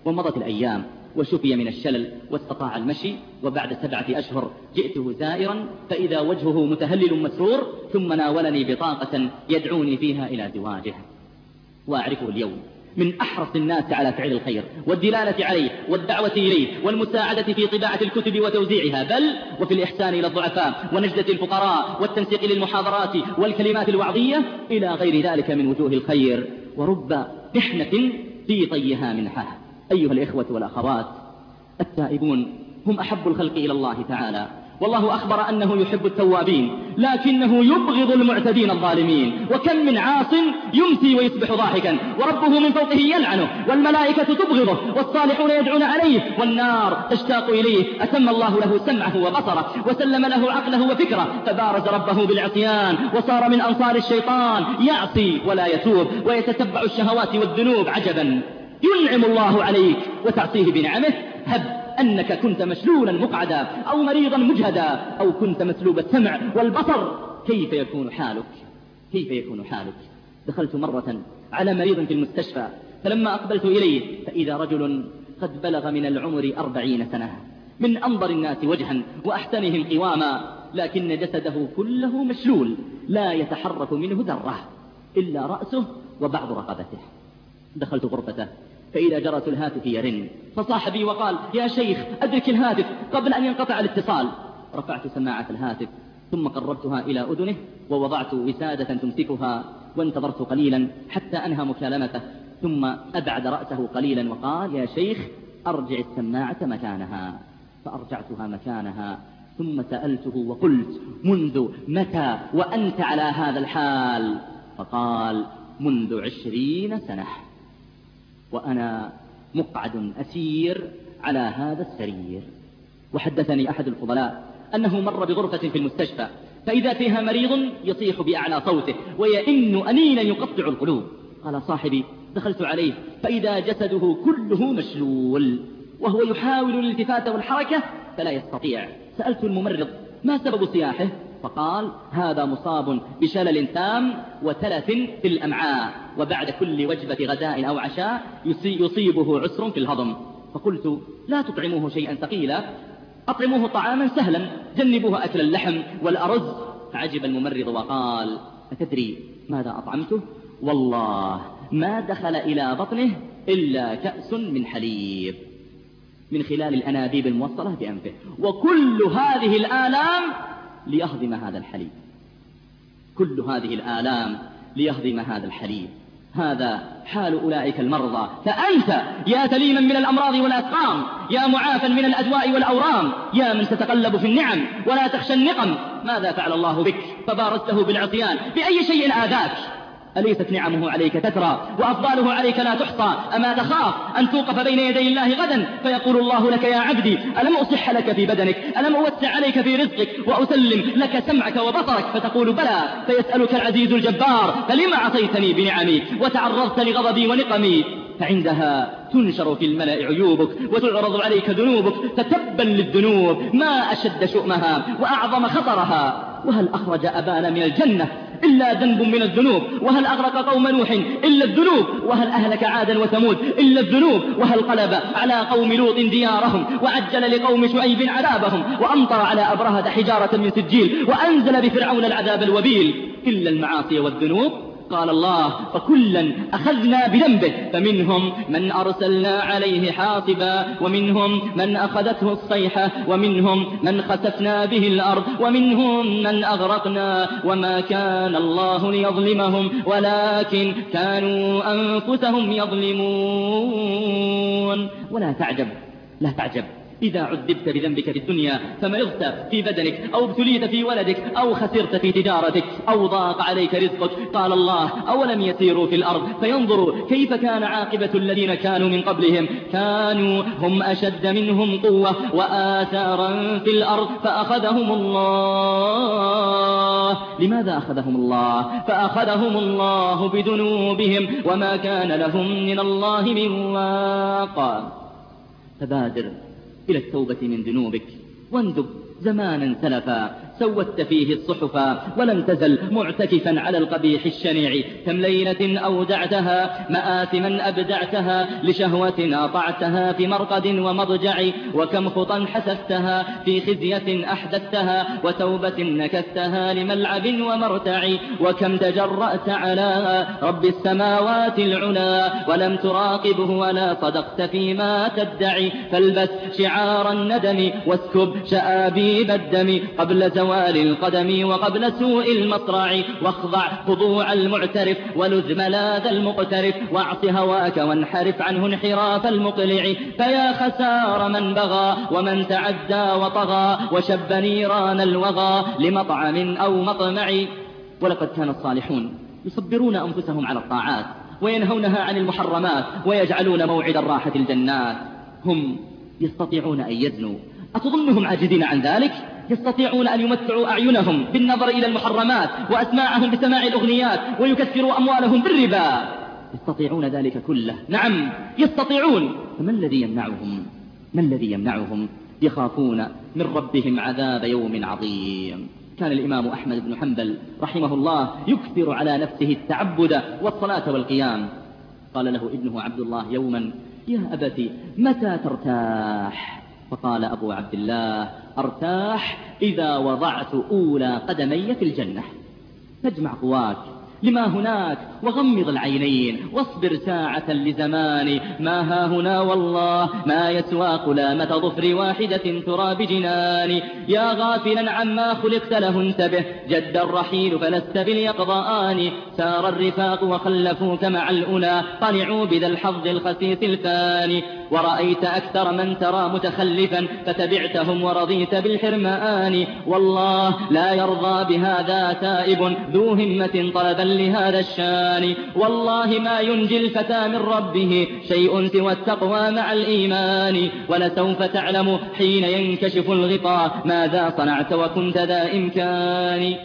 ومضت الأيام وشفي من الشلل واستطاع المشي، وبعد سبعة أشهر جئته زائرا فإذا وجهه متهلل مسرور، ثم ناولني بطاقة يدعوني فيها إلى زواجه. وأعرفه اليوم من أحرص الناس على فعل الخير والدلالة عليه والدعوة إليه والمساعدة في طباعة الكتب وتوزيعها، بل وفي الإحسان إلى الضعفاء ونجدة الفقراء والتنسيق للمحاضرات والكلمات الوعظية إلى غير ذلك من وجوه الخير. ورب محنة في طيها منحة. أيها الإخوة والأخوات، التائبون هم أحب الخلق إلى الله تعالى، والله أخبر أنه يحب التوابين لكنه يبغض المعتدين الظالمين. وكم من عاص يمسي ويصبح ضاحكا وربه من فوقه يلعنه، والملائكة تبغضه والصالحون يدعون عليه والنار تشتاق إليه. أتم الله له سمعه وبصره وسلم له عقله وفكره، فبارز ربه بالعصيان وصار من أنصار الشيطان، يعصي ولا يتوب ويتتبع الشهوات والذنوب. عجبا، ينعم الله عليك وتعصيه بنعمه. هب أنك كنت مشلولا مقعدا أو مريضا مجهدا أو كنت مسلوب السمع والبصر، كيف يكون حالك؟ كيف يكون حالك؟ دخلت مرة على مريض في المستشفى، فلما أقبلت إليه فإذا رجل قد بلغ من العمر أربعين سنة، من أنظر الناس وجها وأحسنهم قواما، لكن جسده كله مشلول لا يتحرك منه ذرة إلا رأسه وبعض رقبته. دخلت غرفته فإذا جرس الهاتف يرن، فصاح بي وقال: يا شيخ أدرك الهاتف قبل أن ينقطع الاتصال. رفعت سماعة الهاتف ثم قربتها إلى أذنه ووضعت وسادة تمسكها، وانتظرت قليلا حتى أنهى مكالمته، ثم أبعد رأسه قليلا وقال: يا شيخ أرجع السماعة مكانها. فأرجعتها مكانها، ثم سألته وقلت: منذ متى وأنت على هذا الحال؟ فقال: منذ عشرين سنة وأنا مقعد أسير على هذا السرير. وحدثني أحد الفضلاء أنه مر بغرفة في المستشفى فإذا فيها مريض يصيح بأعلى صوته ويئن أنينا يقطع القلوب. قال صاحبي: دخلت عليه فإذا جسده كله مشلول وهو يحاول الالتفات والحركة فلا يستطيع. سألت الممرض: ما سبب صياحه؟ فقال: هذا مصاب بشلل تام وتلف في الأمعاء، وبعد كل وجبة غداء أو عشاء يصيبه عسر في الهضم. فقلت: لا تطعموه شيئا ثقيلا، أطعموه طعاما سهلا، جنبوه أكل اللحم والأرز. فعجب الممرض وقال: أتدري ماذا أطعمته؟ والله ما دخل إلى بطنه إلا كأس من حليب من خلال الأنابيب الموصلة بأنفه، وكل هذه الآلام ليهضم هذا الحليب، كل هذه الآلام ليهضم هذا الحليب. هذا حال أولئك المرضى. فأنت يا سليما من الأمراض والأسقام، يا معافا من الأدواء والأورام، يا من تتقلب في النعم ولا تخشى النقم، ماذا فعل الله بك فبارزته بالعصيان؟ بأي شيء آذاك؟ أليست نعمه عليك تترى وأفضاله عليك لا تحصى؟ أما تخاف أن توقف بين يدي الله غدا فيقول الله لك: يا عبدي ألم أصح لك في بدنك؟ ألم أوسع عليك في رزقك وأسلم لك سمعك وبصرك؟ فتقول: بلى. فيسألك العزيز الجبار: فلما عصيتني بنعمي وتعرضت لغضبي ونقمي؟ فعندها تنشر في الملأ عيوبك وتعرض عليك ذنوبك، فتبا للذنوب ما أشد شؤمها وأعظم خطرها. وهل أخرج أبانا من الجنة إلا ذنب من الذنوب؟ وهل أغرق قوم نوح إلا الذنوب؟ وهل أهلك عادا وثمود إلا الذنوب؟ وهل قلب على قوم لوط ديارهم وعجل لقوم شعيب عذابهم وأمطر على أبرهة حجارة من سجيل وأنزل بفرعون العذاب الوبيل إلا المعاصي والذنوب؟ قال الله: فكلا أخذنا بذنبه، فمنهم من أرسلنا عليه حاصبا ومنهم من أخذته الصيحة ومنهم من خسفنا به الأرض ومنهم من أغرقنا وما كان الله ليظلمهم ولكن كانوا أنفسهم يظلمون. ولا تعجب، لا تعجب إذا عذبت بذنبك في الدنيا، فمرضت في بدنك أو ابتليت في ولدك أو خسرت في تجارتك أو ضاق عليك رزقك. قال الله: أولم يسيروا في الأرض فينظروا كيف كان عاقبة الذين كانوا من قبلهم، كانوا هم أشد منهم قوة وآثارا في الأرض فأخذهم الله. لماذا أخذهم الله؟ فأخذهم الله بذنوبهم وما كان لهم من الله من واق. فبادر إلى التوبة من ذنوبك واندب زمانا سلفا سودت فيه الصحفا ولم تزل معتكفا على القبيح الشنيع. كم ليلة أودعتها مآثما أبدعتها لشهوة أطعتها في مرقد ومضجع، وكم خطا حسفتها في خزية أحدثتها وتوبة نكثتها لملعب ومرتع، وكم تجرأت على رب السماوات العلا ولم تراقبه ولا صدقت فيما تدعي. فالبس شعار الندم واسكب شآبيب الدم قبل زوال القدم وقبل سوء المصرع، واخضع خضوع المعترف ولذ ملاذ المقترف، واعص هواك وانحرف عنه انحراف المقلع. فيا خسار من بغى ومن تعدى وطغى وشب نيران الوغى لمطعم أو مطمع. ولقد كان الصالحون يصبرون أنفسهم على الطاعات وينهونها عن المحرمات ويجعلون موعد الراحة الجنات. هم يستطيعون أن يزنوا، أتظنهم عاجزين عن ذلك؟ يستطيعون أن يمتعوا أعينهم بالنظر إلى المحرمات وأسماعهم بسماع الأغنيات ويكثروا أموالهم بالربا، يستطيعون ذلك كله. نعم يستطيعون، فما الذي يمنعهم؟ ما الذي يمنعهم؟ يخافون من ربهم عذاب يوم عظيم. كان الإمام أحمد بن حنبل رحمه الله يكثر على نفسه التعبد والصلاة والقيام. قال له ابنه عبد الله يوما: يا أبت متى ترتاح؟ فقال أبو عبد الله: أرتاح إذا وضعت أولى قدمي في الجنة. فاجمع قواك لما هناك وغمض العينين واصبر ساعة لزمان ما ها هنا والله ما يسوى قلامة ظفر واحدة تراب جنان. يا غافلا عما خلقت له انتبه، جد الرحيل فلست باليقظان. سار الرفاق وخلفوك مع الأولى قنعوا بذا الحظ الخسيس الفاني. ورأيت أكثر من ترى متخلفا فتبعتهم ورضيت بالحرمان. والله لا يرضى بهذا تائب ذو همة طلبا لهذا الشان. والله ما ينجي الفتى من ربه شيء سوى التقوى مع الإيمان. ولسوف تعلم حين ينكشف الغطاء ماذا صنعت وكنت ذا إمكان.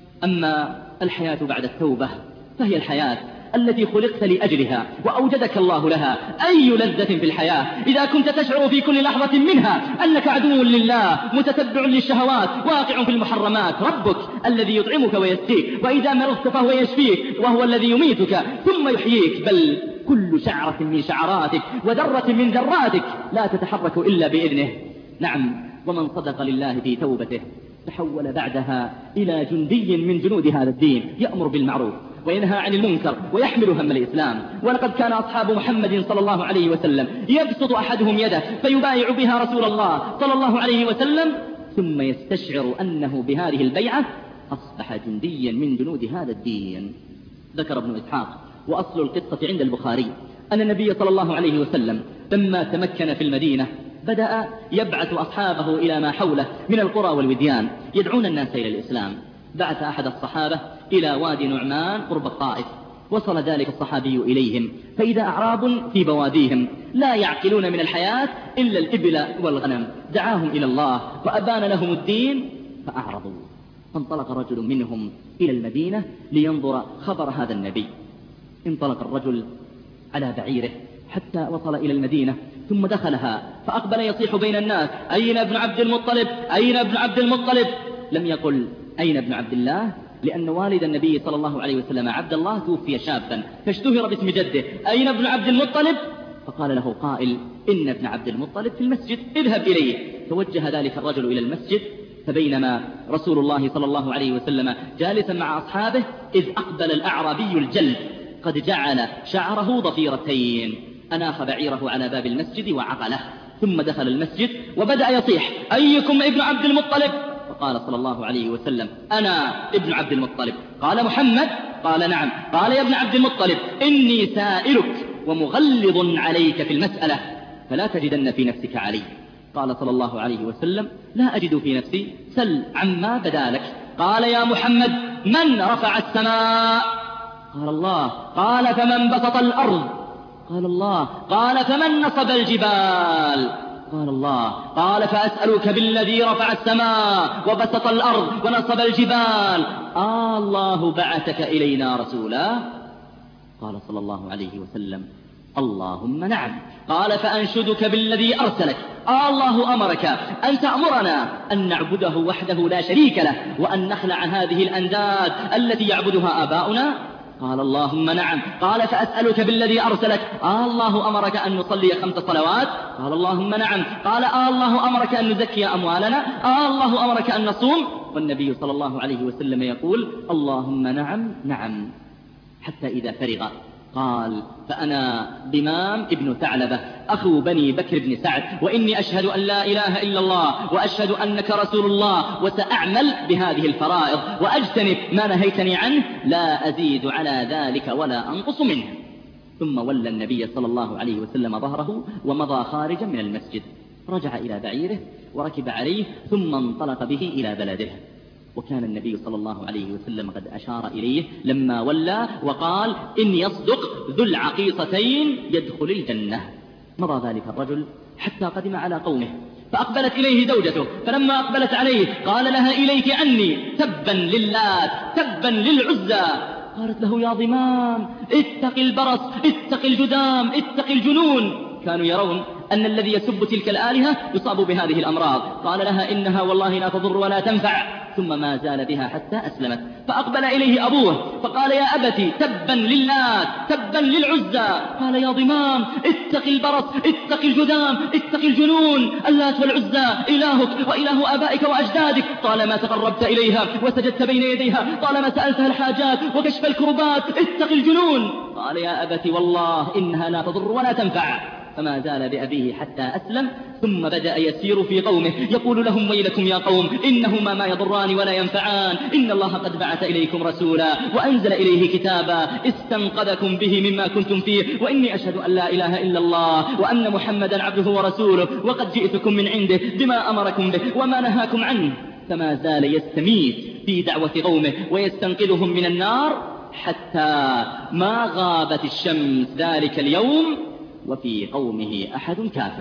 أما الحياة بعد التوبة فهي الحياة التي خلقت لأجلها وأوجدك الله لها. أي لذة في الحياة إذا كنت تشعر في كل لحظة منها أنك عدو لله متتبع للشهوات واقع في المحرمات. ربك الذي يطعمك ويسقيك، وإذا مرضت فهو يشفيك، وهو الذي يميتك ثم يحييك. بل كل شعرة من شعراتك وذرة من ذراتك لا تتحرك إلا بإذنه. نعم، ومن صدق لله في توبته تحول بعدها إلى جندي من جنود هذا الدين، يأمر بالمعروف وينهى عن المنكر ويحمل هم الإسلام. ولقد كان أصحاب محمد صلى الله عليه وسلم يبسط أحدهم يده فيبايع بها رسول الله صلى الله عليه وسلم، ثم يستشعر أنه بهذه البيعة أصبح جنديا من جنود هذا الدين. ذكر ابن إسحاق وأصل القصة عند البخاري أن النبي صلى الله عليه وسلم لما تمكن في المدينة بدأ يبعث أصحابه إلى ما حوله من القرى والوديان يدعون الناس إلى الإسلام. بعث أحد الصحابة إلى وادي نعمان قرب الطائف. وصل ذلك الصحابي إليهم فإذا أعراب في بواديهم لا يعقلون من الحياة إلا الإبل والغنم. دعاهم إلى الله وأبان لهم الدين فأعرضوا. فانطلق رجل منهم إلى المدينة لينظر خبر هذا النبي. انطلق الرجل على بعيره حتى وصل إلى المدينة ثم دخلها فأقبل يصيح بين الناس: أين ابن عبد المطلب؟ أين ابن عبد المطلب؟ لم يقل أين ابن عبد الله، لأن والد النبي صلى الله عليه وسلم عبد الله توفي شابا فاشتهر باسم جده. أين ابن عبد المطلب؟ فقال له قائل: إن ابن عبد المطلب في المسجد، اذهب إليه. توجه ذلك الرجل إلى المسجد، فبينما رسول الله صلى الله عليه وسلم جالسا مع أصحابه إذ أقبل الأعرابي الجلد قد جعل شعره ضفيرتين، أناخ بعيره على باب المسجد وعقله، ثم دخل المسجد وبدأ يصيح: أيكم ابن عبد المطلب؟ فقال صلى الله عليه وسلم: أنا ابن عبد المطلب. قال: محمد؟ قال: نعم. قال: يا ابن عبد المطلب، إني سائلك ومغلظ عليك في المسألة فلا تجدن في نفسك علي. قال صلى الله عليه وسلم: لا أجد في نفسي، سل عما بدا لك. قال: يا محمد، من رفع السماء؟ قال: الله. قال: فمن بسط الأرض؟ قال: الله. قال: فمن نصب الجبال؟ قال: الله. قال: فأسألك بالذي رفع السماء وبسط الأرض ونصب الجبال، آه الله بعثك إلينا رسولا؟ قال صلى الله عليه وسلم: اللهم نعم. قال فأنشدك بالذي أرسلك، آه الله أمرك أن تأمرنا أن نعبده وحده لا شريك له، وأن نخلع هذه الأنداد التي يعبدها آباؤنا؟ قال اللهم نعم. قال فأسألك بالذي أرسلك، آه الله أمرك أن نصلي خمس صلوات؟ قال اللهم نعم. قال آه الله أمرك أن نزكي أموالنا؟ آه الله أمرك أن نصوم؟ والنبي صلى الله عليه وسلم يقول اللهم نعم نعم، حتى إذا فرغ قال فأنا ضمام ابن ثعلبة أخو بني بكر بن سعد، وإني أشهد أن لا إله إلا الله وأشهد أنك رسول الله، وسأعمل بهذه الفرائض وأجتنب ما نهيتني عنه، لا أزيد على ذلك ولا أنقص منه. ثم ولى النبي صلى الله عليه وسلم ظهره ومضى خارجا من المسجد، رجع إلى بعيره وركب عليه ثم انطلق به إلى بلده. وكان النبي صلى الله عليه وسلم قد أشار إليه لما ولى وقال إن يصدق ذو العقيصتين يدخل الجنة. مضى ذلك الرجل حتى قدم على قومه، فأقبلت إليه زوجته، فلما أقبلت عليه قال لها إليك عني، تبا للات تبا للعزى. قالت له يا ضمام اتق البرص اتق الجذام اتق الجنون. كانوا يرون أن الذي يسب تلك الآلهة يصاب بهذه الأمراض. قال لها إنها والله لا تضر ولا تنفع، ثم ما زال بها حتى أسلمت. فأقبل إليه أبوه فقال يا أبتي تبا للات تبا للعزى. قال يا ضمام اتق البرص اتق الجذام اتق الجنون، اللات والعزى إلهك وإله آبائك وأجدادك، طالما تقربت إليها وسجدت بين يديها، طالما سألتها الحاجات وكشف الكربات، اتق الجنون. قال يا أبتي والله إنها لا تضر ولا تنفع. فما زال بأبيه حتى أسلم، ثم بدأ يسير في قومه يقول لهم ويلكم يا قوم إنهما ما يضران ولا ينفعان، إن الله قد بعث إليكم رسولا وأنزل إليه كتابا استنقذكم به مما كنتم فيه، وإني أشهد أن لا إله إلا الله وأن محمدا عبده ورسوله، وقد جئتكم من عنده بما أمركم به وما نهاكم عنه. فما زال يستميت في دعوة قومه ويستنقذهم من النار حتى ما غابت الشمس ذلك اليوم وفي قومه أحد كافر.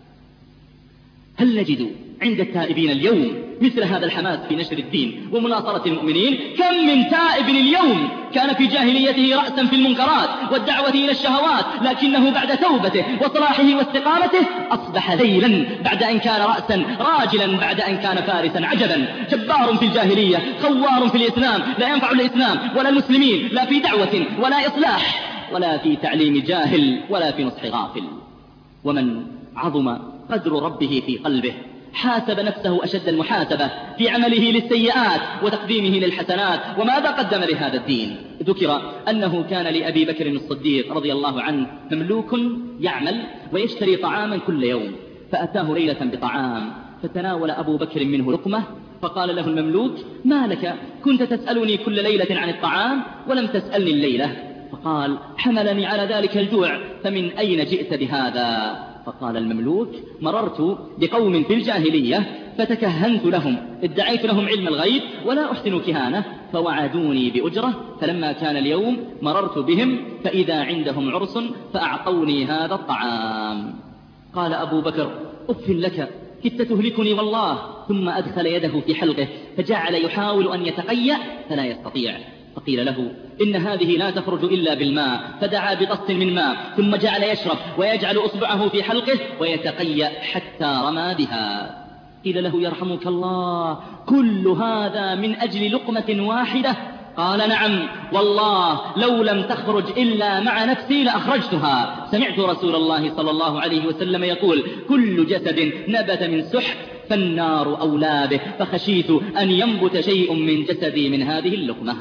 هل نجد عند التائبين اليوم مثل هذا الحماس في نشر الدين ومناصرة المؤمنين؟ كم من تائب اليوم كان في جاهليته رأسا في المنكرات والدعوة إلى الشهوات، لكنه بعد توبته وصلاحه واستقامته أصبح ذيلا بعد أن كان رأسا، راجلا بعد أن كان فارسا. عجبا، جبار في الجاهلية، خوار في الإسلام، لا ينفع الإسلام ولا المسلمين، لا في دعوة ولا إصلاح ولا في تعليم جاهل ولا في نصح غافل. ومن عظم قدر ربه في قلبه حاسب نفسه أشد المحاسبة في عمله للسيئات وتقديمه للحسنات. وماذا قدم لهذا الدين؟ ذكر أنه كان لأبي بكر الصديق رضي الله عنه مملوك يعمل ويشتري طعاما كل يوم، فأتاه ليلة بطعام فتناول أبو بكر منه لقمة، فقال له المملوك ما لك كنت تسألني كل ليلة عن الطعام ولم تسألني الليلة؟ فقال حملني على ذلك الجوع، فمن أين جئت بهذا؟ فقال المملوك مررت بقوم في الجاهلية فتكهنت لهم، ادعيت لهم علم الغيب ولا أحسن كهانة، فوعدوني بأجرة، فلما كان اليوم مررت بهم فإذا عندهم عرس فأعطوني هذا الطعام. قال أبو بكر أف لك كدت تهلكني والله، ثم أدخل يده في حلقه فجعل يحاول أن يتقيأ فلا يستطيع. فقيل له إن هذه لا تخرج إلا بالماء، فدعا بطست من ماء ثم جعل يشرب ويجعل أصبعه في حلقه ويتقيأ حتى رمى بها. قيل له يرحمك الله كل هذا من أجل لقمة واحدة؟ قال نعم والله لو لم تخرج إلا مع نفسي لأخرجتها. سمعت رسول الله صلى الله عليه وسلم يقول كل جسد نبت من سحت فالنار أولى به، فخشيت أن ينبت شيء من جسدي من هذه اللقمة.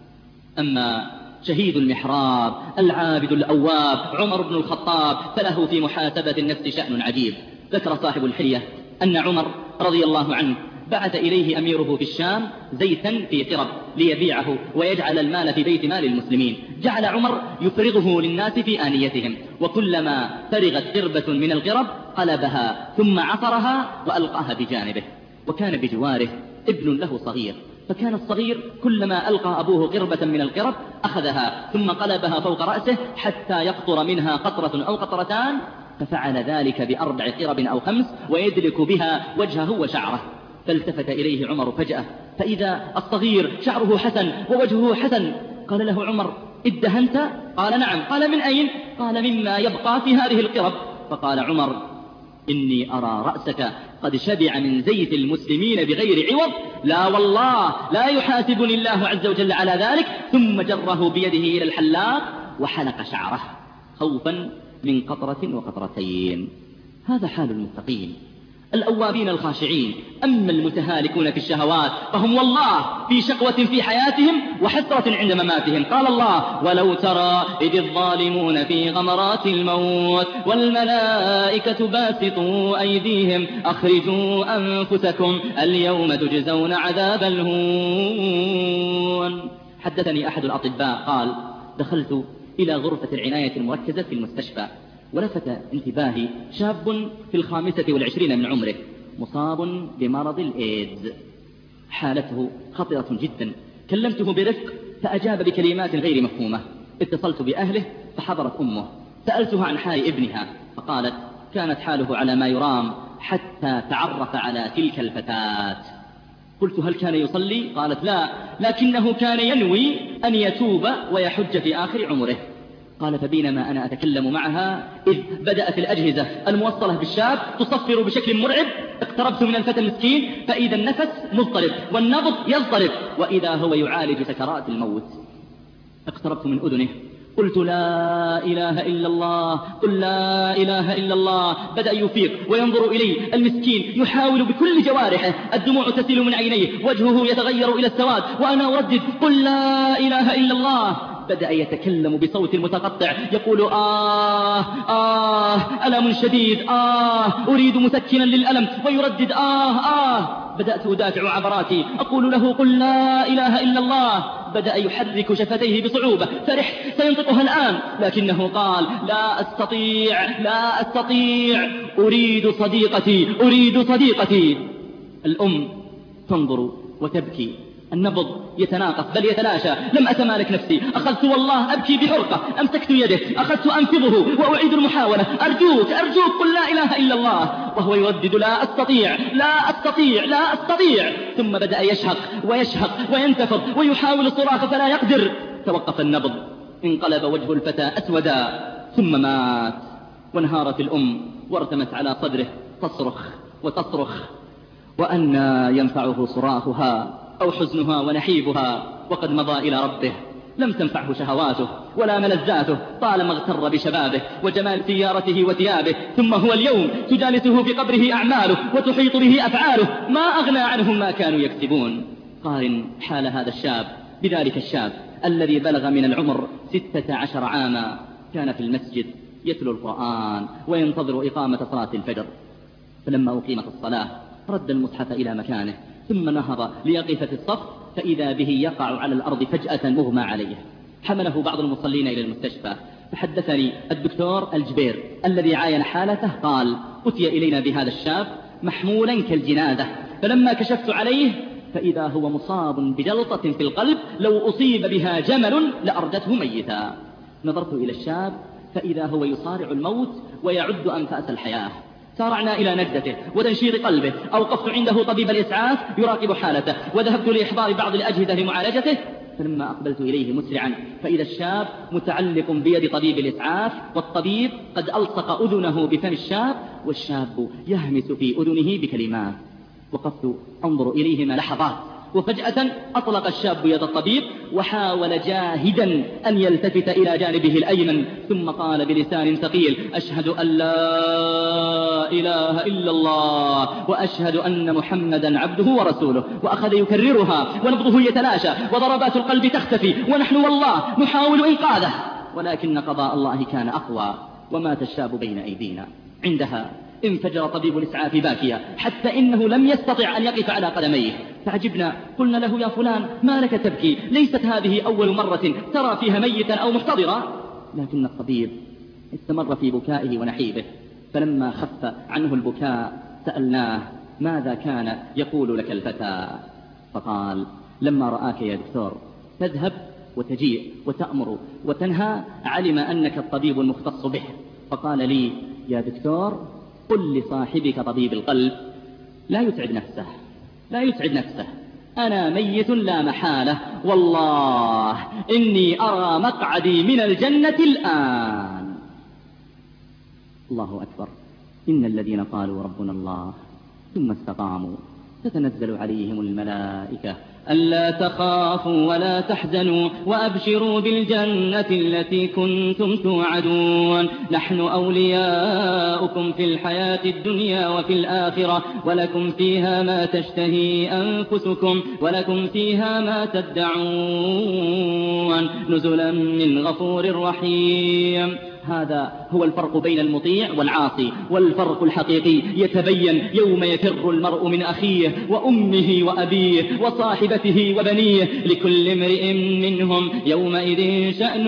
أما شهيد المحراب العابد الأواب عمر بن الخطاب فله في محاسبة النفس شأن عجيب. ذكر صاحب الحلية أن عمر رضي الله عنه بعث إليه أميره في الشام زيتا في قرب ليبيعه ويجعل المال في بيت مال المسلمين. جعل عمر يفرغه للناس في آنيتهم، وكلما فرغت قربة من القرب قلبها ثم عصرها وألقاها بجانبه. وكان بجواره ابن له صغير، فكان الصغير كلما ألقى أبوه قربة من القرب أخذها ثم قلبها فوق رأسه حتى يقطر منها قطرة أو قطرتان، ففعل ذلك بأربع قرب أو خمس ويدلك بها وجهه وشعره. فالتفت إليه عمر فجأة فإذا الصغير شعره حسن ووجهه حسن. قال له عمر ادهنت؟ قال نعم. قال من أين؟ قال مما يبقى في هذه القرب. فقال عمر إني أرى رأسك قد شبع من زيت المسلمين بغير عوض، لا والله لا يحاسبني الله عز وجل على ذلك. ثم جره بيده إلى الحلاق وحلق شعره خوفا من قطرة وقطرتين. هذا حال المتقين الأوابين الخاشعين. أما المتهالكون في الشهوات فهم والله في شقوة في حياتهم وحسرة عند مماتهم. قال الله ولو ترى إذ الظالمون في غمرات الموت والملائكة باسطوا أيديهم أخرجوا أنفسكم اليوم تجزون عذاب الهون. حدثني أحد الأطباء قال دخلت إلى غرفة العناية المركزة في المستشفى ولفت انتباهي شاب في الخامسة والعشرين من عمره مصاب بمرض الإيدز، حالته خطرة جدا. كلمته برفق فأجاب بكلمات غير مفهومة. اتصلت بأهله فحضرت أمه، سألتها عن حال ابنها فقالت كانت حاله على ما يرام حتى تعرف على تلك الفتاة. قلت هل كان يصلي؟ قالت لا، لكنه كان ينوي أن يتوب ويحج في آخر عمره. قال فبينما أنا أتكلم معها إذ بدأت الأجهزة الموصلة بالشاب تصفر بشكل مرعب. اقتربت من الفتى المسكين فإذا النفس مضطرب والنبض يضطرب وإذا هو يعالج سكرات الموت. اقتربت من أذنه قلت لا إله إلا الله، قل لا إله إلا الله. بدأ يفيق وينظر إلي المسكين يحاول بكل جوارحه، الدموع تسيل من عينيه، وجهه يتغير إلى السواد وأنا أردد قل لا إله إلا الله. بدأ يتكلم بصوت متقطع يقول آه آه ألم شديد، آه أريد مسكنا للألم، ويردد آه آه. بدأت أدافع عبراتي أقول له قل لا إله إلا الله. بدأ يحرك شفتيه بصعوبة، فرحت سينطقها الآن لكنه قال لا أستطيع لا أستطيع، أريد صديقتي أريد صديقتي. الأم تنظر وتبكي، النبض يتناقص بل يتلاشى. لم أتمالك نفسي، أخذت والله أبكي بحرقة، أمسكت يده أخذت أنفضه وأعيد المحاولة أرجوك أرجوك قل لا إله إلا الله. وهو يردد لا أستطيع لا أستطيع لا أستطيع. ثم بدأ يشهق ويشهق وينتفض ويحاول الصراخ فلا يقدر. توقف النبض، انقلب وجه الفتى أسودا ثم مات. وانهارت الأم وارتمت على صدره تصرخ وتصرخ، وأنى ينفعه صراخها أو حزنها ونحيبها وقد مضى إلى ربه. لم تنفعه شهواته ولا ملذاته طالما اغتر بشبابه وجمال سيارته وثيابه. ثم هو اليوم تجالسه في قبره أعماله وتحيط به أفعاله، ما أغنى عنهم ما كانوا يكسبون. قارن حال هذا الشاب بذلك الشاب الذي بلغ من العمر ستة عشر عاما، كان في المسجد يتلو القرآن وينتظر إقامة صلاة الفجر. فلما أقيمت الصلاة رد المصحف إلى مكانه ثم نهض ليقف في الصف فإذا به يقع على الأرض فجأة مغمى عليه. حمله بعض المصلين إلى المستشفى. فحدثني الدكتور الجبير الذي عاين حالته قال أتي إلينا بهذا الشاب محمولا كالجنازة، فلما كشفت عليه فإذا هو مصاب بجلطة في القلب لو أصيب بها جمل لأرجته ميتا. نظرت إلى الشاب فإذا هو يصارع الموت ويعد أنفاس الحياة. سارعنا إلى نجدته وتنشيط قلبه. أوقفت عنده طبيب الإسعاف يراقب حالته، وذهبت لإحضار بعض الأجهزة لمعالجته. فلما أقبلت إليه مسرعا فإذا الشاب متعلق بيد طبيب الإسعاف، والطبيب قد ألصق أذنه بفم الشاب، والشاب يهمس في أذنه بكلمات. وقفت أنظر إليهما لحظات، وفجأة أطلق الشاب يد الطبيب وحاول جاهدا أن يلتفت إلى جانبه الأيمن، ثم قال بلسان ثقيل أشهد أن لا إله إلا الله وأشهد أن محمدا عبده ورسوله. وأخذ يكررها ونبضه يتلاشى وضربات القلب تختفي، ونحن والله نحاول إنقاذه، ولكن قضاء الله كان أقوى ومات الشاب بين أيدينا. عندها انفجر طبيب الإسعاف باكيا حتى إنه لم يستطع أن يقف على قدميه. فعجبنا، قلنا له يا فلان ما لك تبكي؟ ليست هذه أول مرة ترى فيها ميتا أو محتضرا. لكن الطبيب استمر في بكائه ونحيبه. فلما خف عنه البكاء سألناه ماذا كان يقول لك الفتى؟ فقال لما رآك يا دكتور تذهب وتجيء وتأمر وتنهى علم أنك الطبيب المختص به، فقال لي يا دكتور قل لصاحبك طبيب القلب لا يتعب نفسه لا يتعب نفسه أنا ميت لا محالة، والله إني أرى مقعدي من الجنة الآن. الله أكبر. إن الذين قالوا ربنا الله ثم استقاموا تتنزل عليهم الملائكة ألا تخافوا ولا تحزنوا وأبشروا بالجنة التي كنتم توعدون نحن أولياؤكم في الحياة الدنيا وفي الآخرة ولكم فيها ما تشتهي أنفسكم ولكم فيها ما تدعون نزلا من غفور رحيم. هذا هو الفرق بين المطيع والعاصي، والفرق الحقيقي يتبين يوم يفر المرء من أخيه وأمه وأبيه وصاحبته وبنيه لكل امرئ منهم يومئذ شأن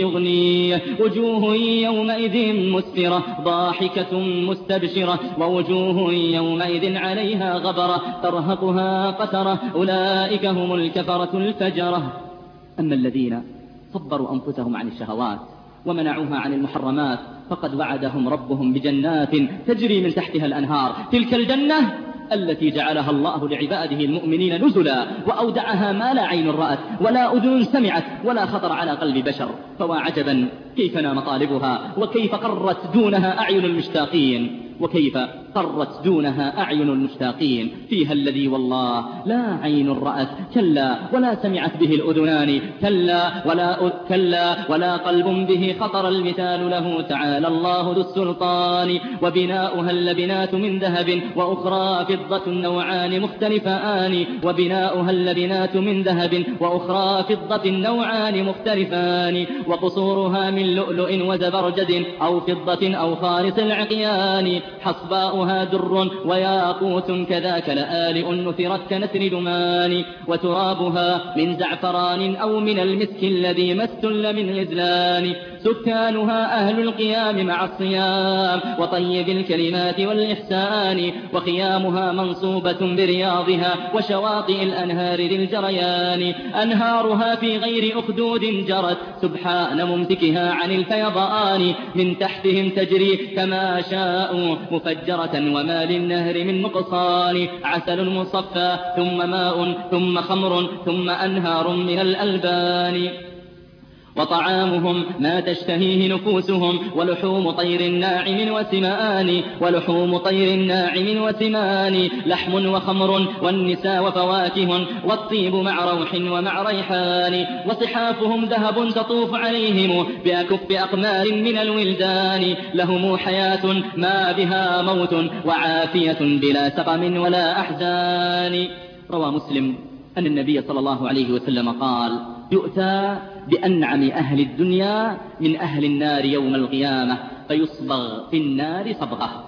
يغنيه وجوه يومئذ مسفرة ضاحكة مستبشرة ووجوه يومئذ عليها غبرة ترهقها قترة أولئك هم الكفرة الفجرة. أما الذين صبروا أنفسهم عن الشهوات ومنعوها عن المحرمات فقد وعدهم ربهم بجنات تجري من تحتها الأنهار تلك الجنة التي جعلها الله لعباده المؤمنين نزلا وأودعها ما لا عين رأت ولا أذن سمعت ولا خطر على قلب بشر. فوا عجبا كيف نام طالبها وكيف قرت دونها أعين المشتاقين وكيف قرت دونها أعين المشتاقين فيها الذي والله لا عين رأت كلا ولا سمعت به الأذنان كلا ولا, أ... كلا ولا قلب به خطر المثال له تعالى الله ذو السلطان. وبناؤها اللبنات من ذهب وأخرى فضة نوعان مختلفان وبناؤها اللبنات من ذهب وأخرى فضة نوعان مختلفان وقصورها من لؤلؤ وزبرجد أو فضة أو خالص العقيان حصباؤها در وياقوت كذاك لآلئ نثرت كنثر دمان وترابها من زعفران أو من المسك الذي ما استل من غزلان سكانها أهل القيام مع الصيام وطيب الكلمات والإحسان وخيامها منصوبة برياضها وشواطئ الأنهار ذي الجريان أنهارها في غير أخدود جرت سبحان ممسكها عن الفيضان من تحتهم تجري كما شاءوا مفجرة وما للنهر من نقصان عسل مصفى ثم ماء ثم خمر ثم أنهار من الألبان وطعامهم ما تشتهيه نفوسهم ولحوم طير ناعم وسمان ولحوم طير ناعم وسمان لحم وخمر والنساء وفواكه والطيب مع روح ومع ريحان وصحافهم ذهب تطوف عليهم بأكف أقمار من الولدان لهم حياة ما بها موت وعافية بلا سقم ولا أحزان. روى مسلم أن النبي صلى الله عليه وسلم قال يؤتى بأنعم أهل الدنيا من أهل النار يوم القيامة فيصبغ في النار صبغة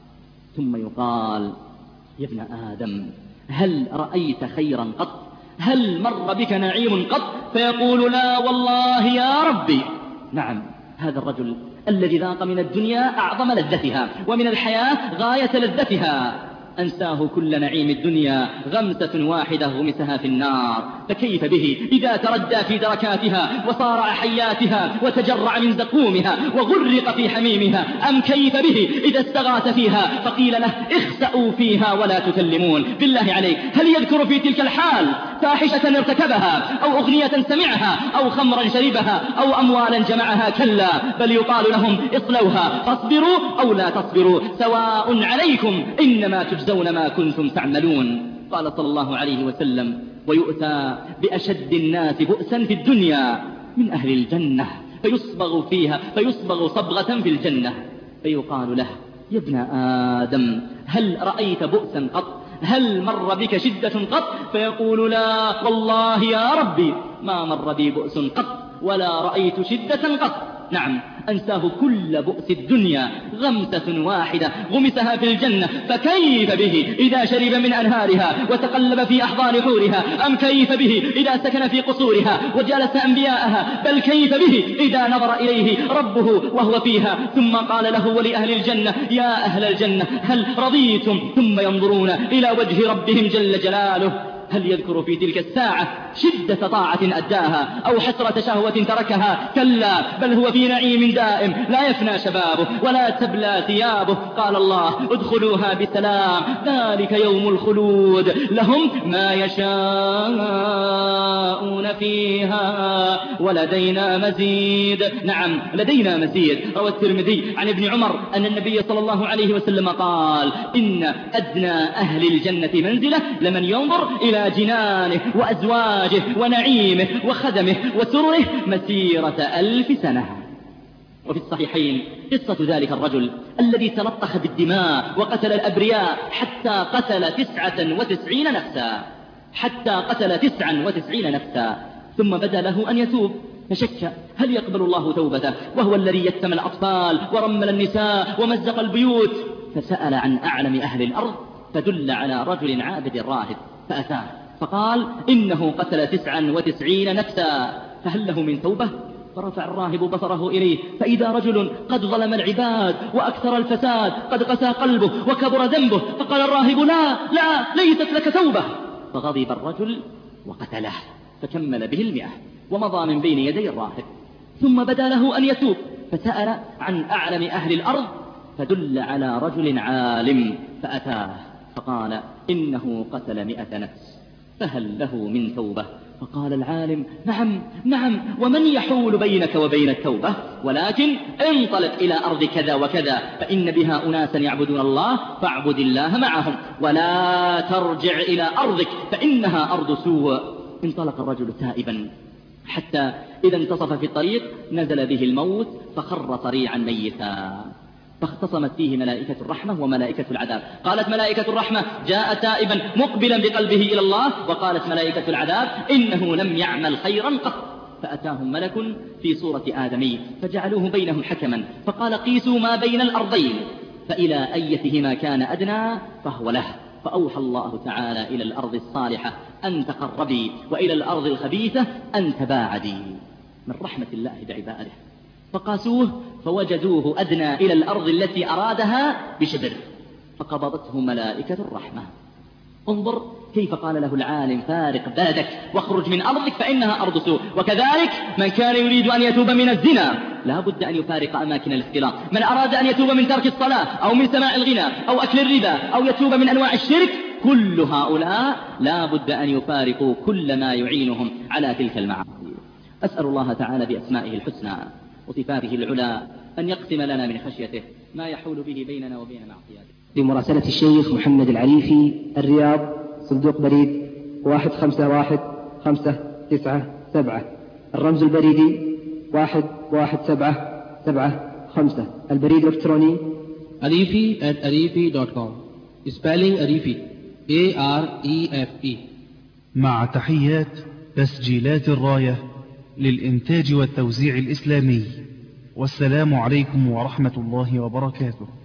ثم يقال يا ابن آدم هل رأيت خيرا قط هل مر بك نعيم قط فيقول لا والله يا ربي. نعم هذا الرجل الذي ذاق من الدنيا أعظم لذتها ومن الحياة غاية لذتها أنساه كل نعيم الدنيا غمسة واحدة غمسها في النار فكيف به إذا تردى في دركاتها وصارع حياتها وتجرع من زقومها وغرق في حميمها أم كيف به إذا استغاث فيها فقيل له اخسأوا فيها ولا تكلمون. بالله عليك هل يذكر في تلك الحال فاحشة ارتكبها أو أغنية سمعها أو خمرا شربها أو أموالا جمعها؟ كلا بل يقال لهم اصلوها فاصبروا أو لا تصبروا سواء عليكم إنما تجزون ما كنتم تعملون. قال صلى الله عليه وسلم ويؤتى بأشد الناس بؤسا في الدنيا من أهل الجنة فيصبغ فيها فيصبغ صبغة في الجنة فيقال له يا ابن آدم هل رأيت بؤسا قط هل مر بك شدة قط فيقول لا والله يا ربي ما مر بي بؤس قط ولا رأيت شدة قط. نعم أنساه كل بؤس الدنيا غمسة واحدة غمسها في الجنة فكيف به إذا شرب من أنهارها وتقلب في أحضان حورها أم كيف به إذا سكن في قصورها وجالس أنبياءها بل كيف به إذا نظر إليه ربه وهو فيها ثم قال له ولأهل الجنة يا أهل الجنة هل رضيتم ثم ينظرون إلى وجه ربهم جل جلاله هل يذكر في تلك الساعة شدة طاعة أداها أو حسرة شهوة تركها؟ كلا، بل هو في نعيم دائم لا يفنى شبابه ولا تبلى ثيابه. قال الله: ادخلوها بسلام، ذلك يوم الخلود، لهم ما يشاءون فيها ولدينا مزيد. نعم، لدينا مزيد. روى الترمذي عن ابن عمر أن النبي صلى الله عليه وسلم قال: إن أدنى أهل الجنة منزلة لمن ينظر إلى جنانه وأزواجه ونعيمه وخدمه وسرره مسيرة ألف سنة. وفي الصحيحين قصة ذلك الرجل الذي تلطخ بالدماء وقتل الأبرياء حتى قتل تسعة وتسعين نفسا حتى قتل تسعا وتسعين نفسا ثم بدا له أن يتوب، فشك هل يقبل الله توبته وهو الذي يتم الأطفال ورمل النساء ومزق البيوت، فسأل عن أعلم أهل الأرض فدل على رجل عابد راهب فأتاه فقال: إنه قتل تسعا وتسعين نفسا، فهل له من توبة؟ فرفع الراهب بصره إليه فإذا رجل قد ظلم العباد وأكثر الفساد، قد قسى قلبه وكبر ذنبه. فقال الراهب: لا لا، ليست لك توبة. فغضب الرجل وقتله، فكمل به المئة ومضى من بين يدي الراهب. ثم بدا له أن يتوب فسأل عن أعلم أهل الأرض فدل على رجل عالم فأتاه فقال: إنه قتل مئة نفس، فهل له من توبة؟ فقال العالم: نعم نعم، ومن يحول بينك وبين التوبة؟ ولكن انطلق إلى أرض كذا وكذا فإن بها أناسا يعبدون الله فاعبد الله معهم، ولا ترجع إلى أرضك فإنها أرض سوء. انطلق الرجل تائبا حتى إذا انتصف في الطريق نزل به الموت فخر صريعا ميتا، فاختصمت فيه ملائكة الرحمة وملائكة العذاب. قالت ملائكة الرحمة: جاء تائبا مقبلا بقلبه إلى الله. وقالت ملائكة العذاب: إنه لم يعمل خيرا قط. فأتاهم ملك في صورة آدمي فجعلوه بينهم حكما، فقال: قيسوا ما بين الأرضين فإلى أيتهما كان أدنى فهو له. فأوحى الله تعالى إلى الأرض الصالحة أن تقربي، وإلى الأرض الخبيثة أن تباعدي، من رحمة الله بعباده. فقاسوه فوجدوه أدنى إلى الأرض التي أرادها بشبر، فقبضته ملائكة الرحمة. انظر كيف قال له العالم: فارق بلدك واخرج من أرضك فإنها أرض سوء. وكذلك من كان يريد أن يتوب من الزنا لا بد أن يفارق أماكن الاختلاط. من أراد أن يتوب من ترك الصلاة أو من سماع الغنى أو أكل الربا أو يتوب من أنواع الشرك، كل هؤلاء لا بد أن يفارقوا كل ما يعينهم على تلك المعاصي. أسأل الله تعالى بأسمائه الحسنى وصفاته العلى أن يقسم لنا من خشيته ما يحول به بيننا وبين معصيته. لمراسلة الشيخ محمد العريفي، الرياض، صندوق بريد واحد خمسة واحد خمسة تسعة سبعة، الرمز البريدي واحد واحد سبعة سبعة خمسة، البريد الإلكتروني arifi at arifi dot com. spelling arifi A R E F E. مع تحيات تسجيلات الراية للإنتاج والتوزيع الإسلامي. والسلام عليكم ورحمة الله وبركاته.